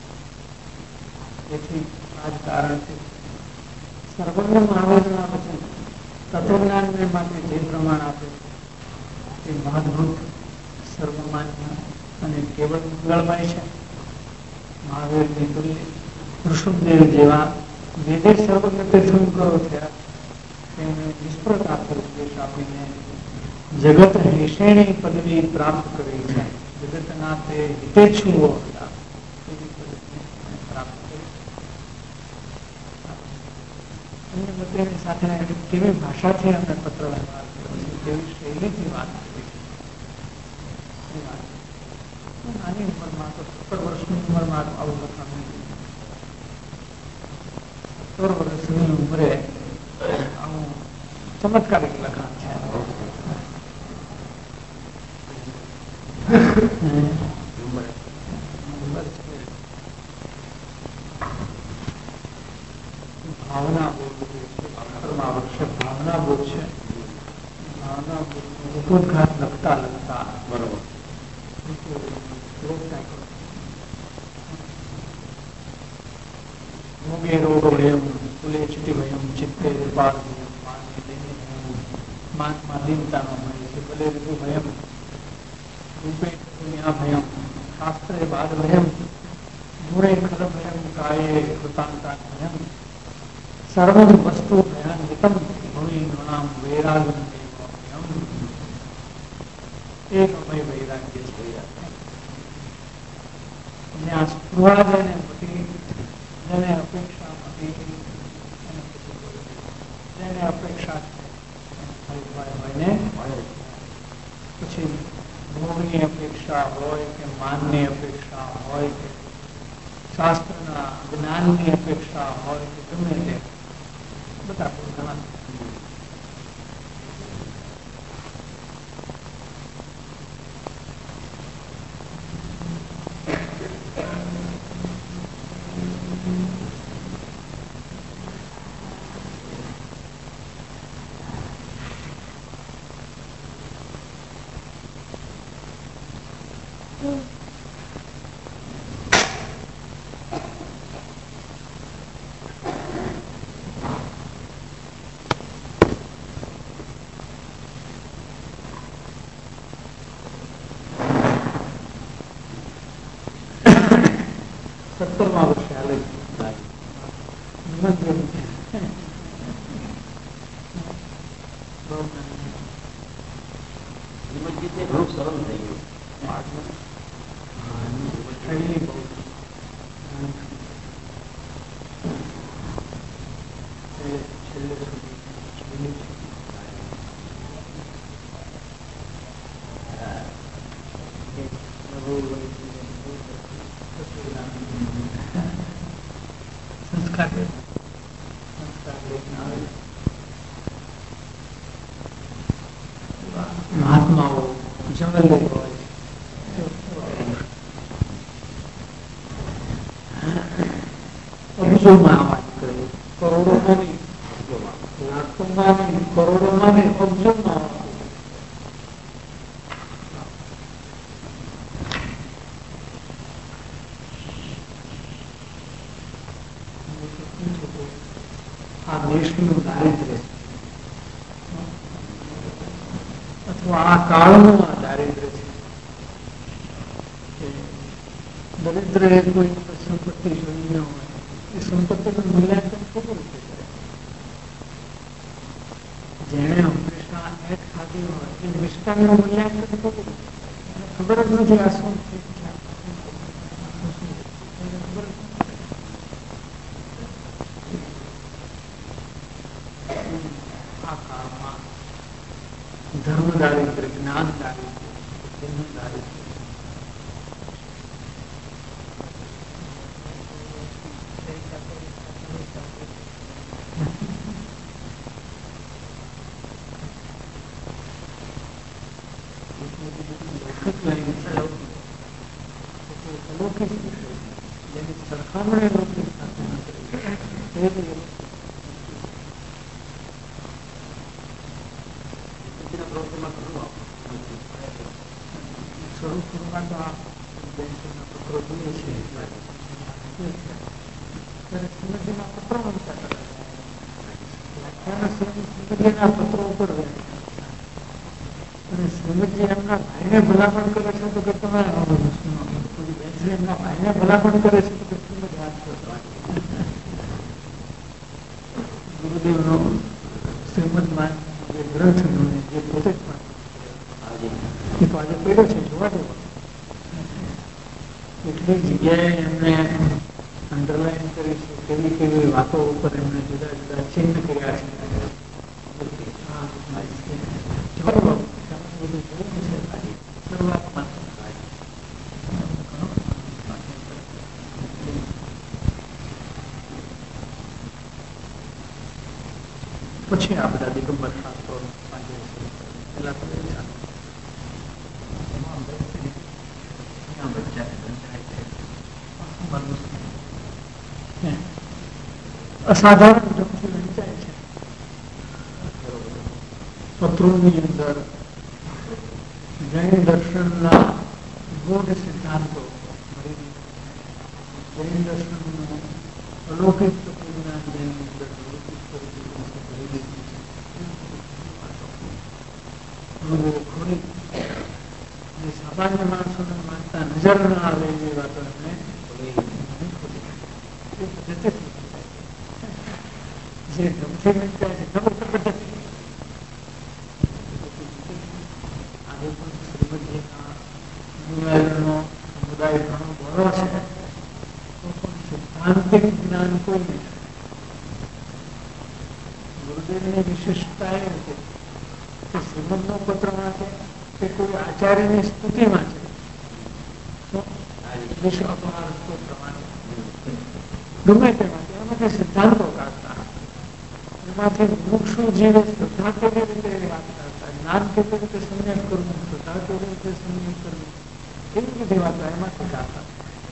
તેથી આ જ કારણથી સર્વજ્ઞ મહાવીરના વચન તત્વજ્ઞાનને માટે જે પ્રમાણ આપે તે મહાદભૂત, સર્વમાન્ય અને કેવળ મંગળમય છે. મહાવીરની તુલ્ય ઋષભદેવ જેવા વેદે સર્વજ્ઞ તીર્થંકરો થયા, તેમણે નિષ્ફળતા પર ઉપદેશ આપીને જગત હેષેણી પદવી પ્રાપ્ત કરી છે. જગતના તે હિતેચ્છુઓ હતા એવી પદવી પ્રાપ્ત કરી. અન્ય બધાની સાથે કેવી ભાષાથી અમે પત્ર વ્યવહાર કર્યો છે, કેવી શૈલીથી વાત કરી છે. નાની ઉંમરમાં તો 17 વર્ષની ઉંમરમાં આવું લખાણ નહીં. 17 વર્ષની ઉંમરે આવું ચમત્કારિક લખાણ છે. ભાવના ભાવના બોધ છે. ભાવના ઉपोद्घात લખતા લખતા બરોબર મોગે રોગ ભયમ કુલે ચિતિ ભયમ ચિત્તે પાર માનમાં દીનતાનો ભય છે. ભલે ઋતુ ભયમ રૂપે દુનિયા ભયમ શાસ્ત્રે બાદ ભયમ ગુણે ખર ભયમ કાયે કૃતાંતા ભયમ સર્વમ વસ્તુ ભયાન્વિતમ ભૂમિ નૃણામ વૈરાગમ ભયમ. એક અમય વૈરાગ્ય છે. જ્યાં સ્પૃહા જેને મટી, જેને અપેક્ષા મટી, જેને અપેક્ષા પછી ભોગની અપેક્ષા હોય કે માનની અપેક્ષા હોય કે શાસ્ત્રના જ્ઞાનની અપેક્ષા હોય કે ગમે તે બધા પોતાના 17મા વર્ષે હાલે ઘણું સરળ થઈ ગયું. મહાત્માઓ જંગલ હોય અબજોમાં અવાજ કરે, કરોડોમાં નહીં, લાખોમાં નહીં, કરોડોમાં નહીં, અબજોમાં અવાજ. આ દેશનું દારિદ્ર્ય અથવા આ કાળનું આ દારિદ્ર્ય છે. દરિદ્ર એ કોઈ સંપત્તિ જોઈ ન હોય, એ સંપત્તિનું મૂલ્યાંકન કેવી રીતે કરે? જેણે હંમેશા એટ ખાધી હોય એ મિષ્ટાનનું મૂલ્યાંકન કેવી રીતે? ખબર જ નથી આ શું છે. આ કાળમાં ધર્મ દારિદ્ર્ય, જ્ઞાન દારિદ્ર્ય, દારિદ્ર્ય જેની સરખામણી લૌકિક સાથે ન કરી. શરૂ શરૂમાં તો આ બેંકના પત્રો જોઈએ છે ત્યારે શ્રીમદજીના પત્રો વાંચતા કરે, શ્રીમદજીના પત્રો ઉપર અને શ્રીમદજી એમના ભાઈને ભલામણ કરે છે તો કે તમે બેનશ્રી એમના ભાઈને ભલામણ કરે છે તો કે શ્રીમદ વાત કરતા. ગુરુદેવનો શ્રીમદમાં જે ગ્રંથ જે પોતે જ એ તો આજે પહેલો છે, જોવા જેવો. એટલી જગ્યાએ એમને અંડરલાઈન કરી છે, કેવી કેવી વાતો ઉપર એમને જુદા જુદા ચિહ્ન કર્યા છે. શરૂઆતમાં પછી આ બધા દિગંબર શાસ્ત્રો પેલા તો અસાધારણ ઢબથી વંચાય છે. પત્રોની અંદર જૈન દર્શનના ગૂઢ સિદ્ધાંતો, જૈન દર્શનનું અલૌકિક તત્વજ્ઞાન જેની અંદર ખોરી સામાન્ય માણસોને માનતા નજર ન આવે એવી વાતો એમને જે ઢબથી વંચાય છે ખબર પદ્ધતિ. આજે પણ શ્રીમદજીના અનુયાયીનો સમુદાય ઘણો બળો છે, તો પણ સિદ્ધાંતિક જ્ઞાન કોઈ નહીં. ગુરુદેવની વિશેષતા એ છે કે શ્રીમદનો પત્ર વાંચે કે કોઈ આચાર્યની સ્તુતિમાં છે વિશ્વ અપહાર પ્રમાણે ગમે તેમાં એમાંથી સિદ્ધાંતો કાઢતા, એમાંથી મુક્ષુ જીવે શ્રદ્ધા કેવી રીતે વાત કરતા, જ્ઞાન કેવી રીતે સંયમ કરવું, શ્રદ્ધા કેવી રીતે સંયમ કરવું, એવી બધી વાતો એમાંથી કાઢતા.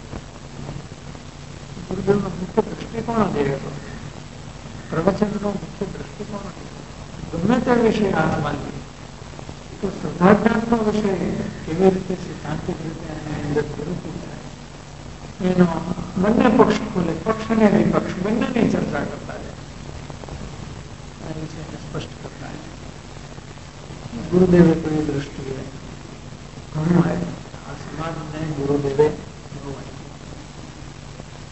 ગુરુદેવનો મુખ્ય દ્રષ્ટિકોણ જ હતો, પ્રવચનનો મુખ્ય દ્રષ્ટિકોણ ગમે તે વિષય હાથ માનવી તો શ્રદ્ધા જ્ઞાનનો વિષય કેવી રીતે સિદ્ધાંતિક રીતે એની અંદર નિરૂપિત થાય, એનો બંને પક્ષ ખોલે, પક્ષ અને વિપક્ષ બંનેની ચર્ચા કરતા જાય, સ્પષ્ટ કરતા જાય. ગુરુદેવે તો એ દ્રષ્ટિએ ઘણું આવ્યું. આ સમાજને ગુરુદેવે બહુ આવ્યું.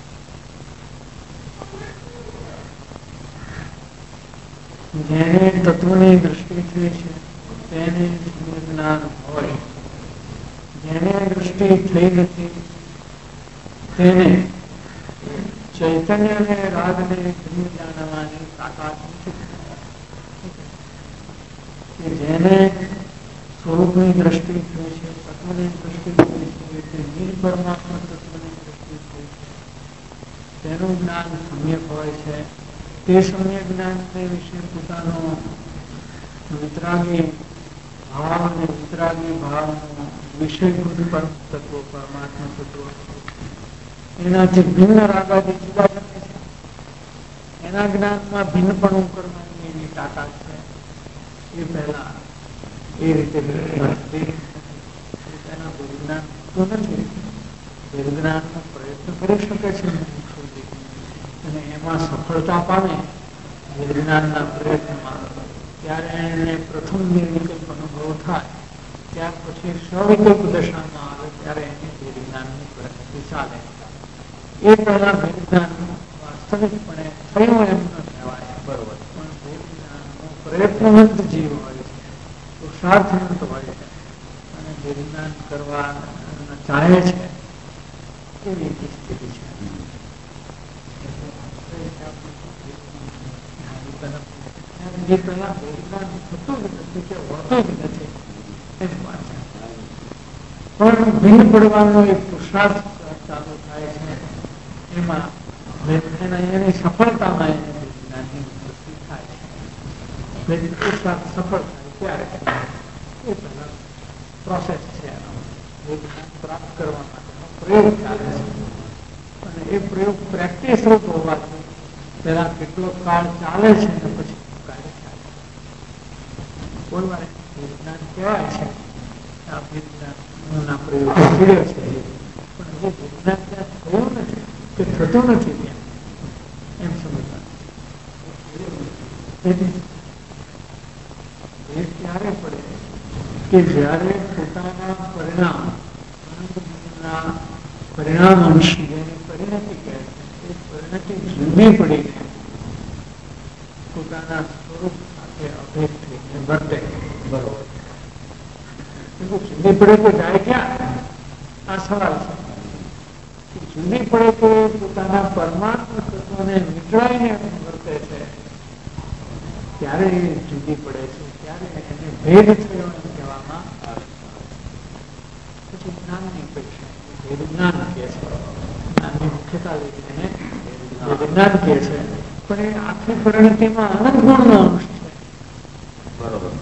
જેને તત્વની દ્રષ્ટિ થઈ છે તેને જ્ઞાન હોય, જેને દૃષ્ટિ થઈ નથી તેને ચૈતન્ય અને રાગને ભિન્ન જાણવાની તાકાત નથી. જેને સ્વરૂપની દ્રષ્ટિ થઈ છે, તત્વની દ્રષ્ટિ થઈ છે, તે નિર પરમાત્મા તત્વની દ્રષ્ટિ થઈ છે, તેનું જ્ઞાન સમ્યક હોય છે. તે સમ્યક જ્ઞાનને વિશે પોતાનો વિતરાગી ભાવ અને વિતરાગી ભાવનો વિષયભૂત પરમ તત્વ પરમાત્મા તત્વ એનાથી ભિન્ન રાગાથી જુદા બને છે. એના જ્ઞાનમાં ભિન્નપણું કરવાની એની તાકાત છે. એ પહેલા એ રીતે તેના જ્ઞાન તો નથી, જ્ઞાનનો પ્રયત્ન કરી શકે છે અને એમાં સફળતા પામે જ્ઞાનના પ્રયત્નમાં, ત્યારે એને પ્રથમ નિર્વિકલ્પ અનુભવ થાય. ત્યાર પછી સ્વવિકલ્પ દશામાં આવે ત્યારે એને જ્ઞાનની પ્રગતિ ચાલે. એ પહેલા જ્ઞાનનું વાસ્તવિકપણે થયું એમ ન કહેવાય, બરોબર, પણ જ્ઞાનનો પ્રયત્નવંત જીવ હોય છે, પુરુષાર્થવંત હોય છે અને જ્ઞાન કરવા ચાહે છે, એવી સ્થિતિ છે. જે પહેલા જ્ઞાન થતું જ નથી કે હોતું જ નથી એમ વાત છે, પણ ભિન્ન પડવાનો એક પુરુષાર્થ ચાલુ થાય છે. એમાં એની સફળતામાં એને જ્ઞાનની વૃદ્ધિ થાય છે. પુરુષાર્થ સફળ થાય ત્યારે એ પહેલા પ્રોસેસ છે, એનો જ્ઞાન પ્રાપ્ત કરવા માટેનો પ્રયોગ ચાલે છે અને એ પ્રયોગ પ્રેક્ટિસ રૂપ હોવાથી પેલા કેટલો કાળ ચાલે છે અને પછી કાર્ય ચાલે. કોઈ વાર વિજ્ઞાન કહેવાય છે આ વિજ્ઞાનના પ્રયોગ કર્યો છે, પણ જે વિજ્ઞાન ત્યાં થયું નથી કે થતું નથી ત્યાં એમ સમજવાનું. એ ત્યારે પડે કે જ્યારે પોતાના પરિણામ અંશ જેની પરિણતિ કહે છે એ પરિણતિ જુદી પડીને પોતાના સ્વરૂપ સાથે અભેદ થઈને વર્તે. બરોબર, જુદી પડે તો જાય ક્યાં? આ સવાલ છે. જુદી પડે તો પોતાના પરમાત્મા તત્વને વીંટળાઈને વર્તે છે, ત્યારે એ જુદી પડે છે, ત્યારે એને ભેદ થયો એમ કહેવામાં આવે છે. પછી જ્ઞાનની પરીક્ષા ભેદ જ્ઞાન કહે છે, જ્ઞાનની મુખ્યતા લઈને જ્ઞાન કહે છે, પણ એ આખી પરિણતિમાં અનંત ગુણનો અંશ છે. બરોબર,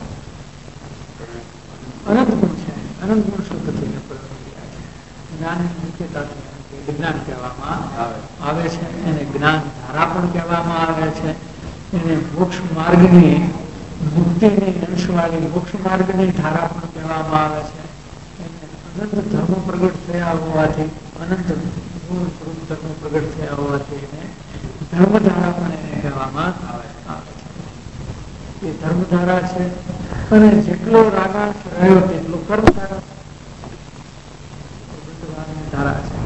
અનંત ગુણ છે, અનંત ગુણ શુદ્ધ થઈને પરિણતિ છે. જ્ઞાનની મુખ્યતાથી વિજ્ઞાન કહેવામાં આવે છે. એને જ્ઞાન ધારા પણ કહેવામાં આવે છે. એને મોક્ષ માર્ગની મુક્તિની અંશવાળી મોક્ષ માર્ગની ધારા પણ કહેવામાં આવે છે. એને અનંત ધર્મ પ્રગટ થયા હોવાથી, અનંત ગુણ ધર્મ પ્રગટ થયા હોવાથી એને ધર્મધારા પણ એને કહેવામાં આવે છે. એ ધર્મધારા છે અને જેટલો રાગાંશ રહ્યો તેટલો કર્મધારા ધારા છે.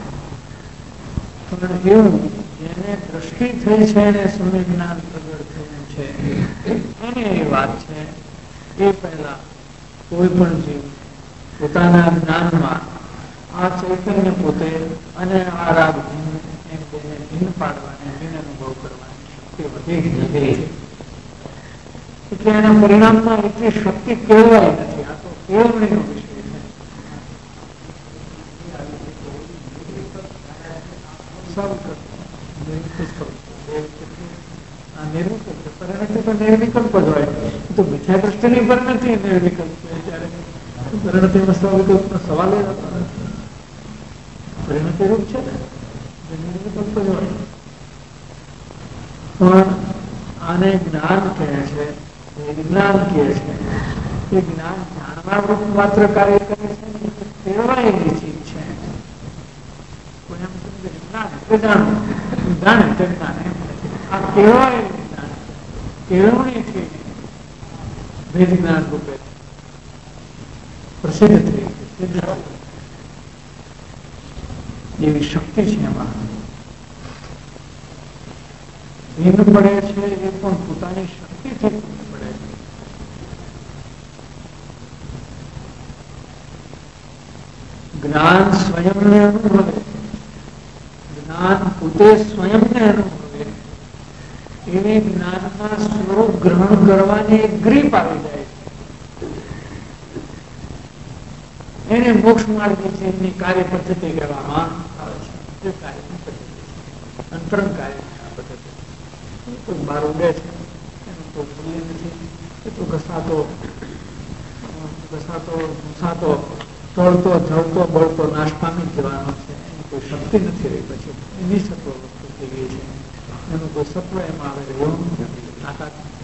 પણ એવું જેને દ્રષ્ટિ થઈ છે અને સમ્યક જ્ઞાન પ્રગટ થયું છે એની એ વાત છે. એ પહેલા કોઈ પણ જીવ પોતાના જ્ઞાનમાં આ ચૈતન્ય પોતે અને આ રાગ એમ તેને ભિન્ન પાડવાની, ભિન્ન અનુભવ કરવાની શક્તિ વધી નથી. એટલે એના પરિણામમાં એટલી શક્તિ કેળવાય નથી. આ તો કેળવણીનો વિષય છે. પરિણતિ તો નિર્વિકલ્પ જ હોય. તો મિથ્યા દ્રષ્ટિની પરિણતિ નિર્વિકલ્પ છે, ત્યારે પરિણતિમાં સ્વવિકલ્પનો સવાલ જ હતો નથી. પરિણતિ રૂપ છે ને, નિર્વિકલ્પ જ હોય. પણ આને જ્ઞાન કહે છે, વિજ્ઞાન કહે છે. એ જ્ઞાન જાણવા રૂપ માત્ર કાર્ય કરે છે, કેળવાયેલી ચીજ છે. કોઈ એમ સમજે જ્ઞાન એટલે જાણવું, જાણે તે જ્ઞાન એમ નથી. આ કેળવાયેલું જ્ઞાન કેળવણીથી ભેદ જ્ઞાન રૂપે પ્રસિદ્ધ થઈ એવી શક્તિ છે એમાં. ભિન્ન પડે છે એ પણ પોતાની શક્તિ નથી પડે. જ્ઞાન સ્વયંને અનુભવે, જ્ઞાન પોતે સ્વયંને અનુભવે એવી જ્ઞાનમાં સ્વરૂપ ગ્રહણ કરવાની એક ગ્રીપ આવી જાય એને મોક્ષ માર્ગ છે. એની કાર્ય પદ્ધતિ કહેવામાં આવે છે. કાર્યની પદ્ધતિ અંતરંગ કાર્યની પદ્ધતિ. કોઈ બહાર ઉડે છે એનું કોઈ મૂલ્ય નથી. એ તો ઘસાતો તળતો જળતો બળતો નાશ પામી જવાનો છે. એની કોઈ શક્તિ નથી રહી. પછી એની સત્વ વસ્તુ થઈ ગઈ છે. એનું કોઈ સત્વ એમાં આવે એવું નથી, તાકાત નથી.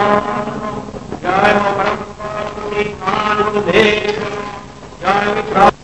જય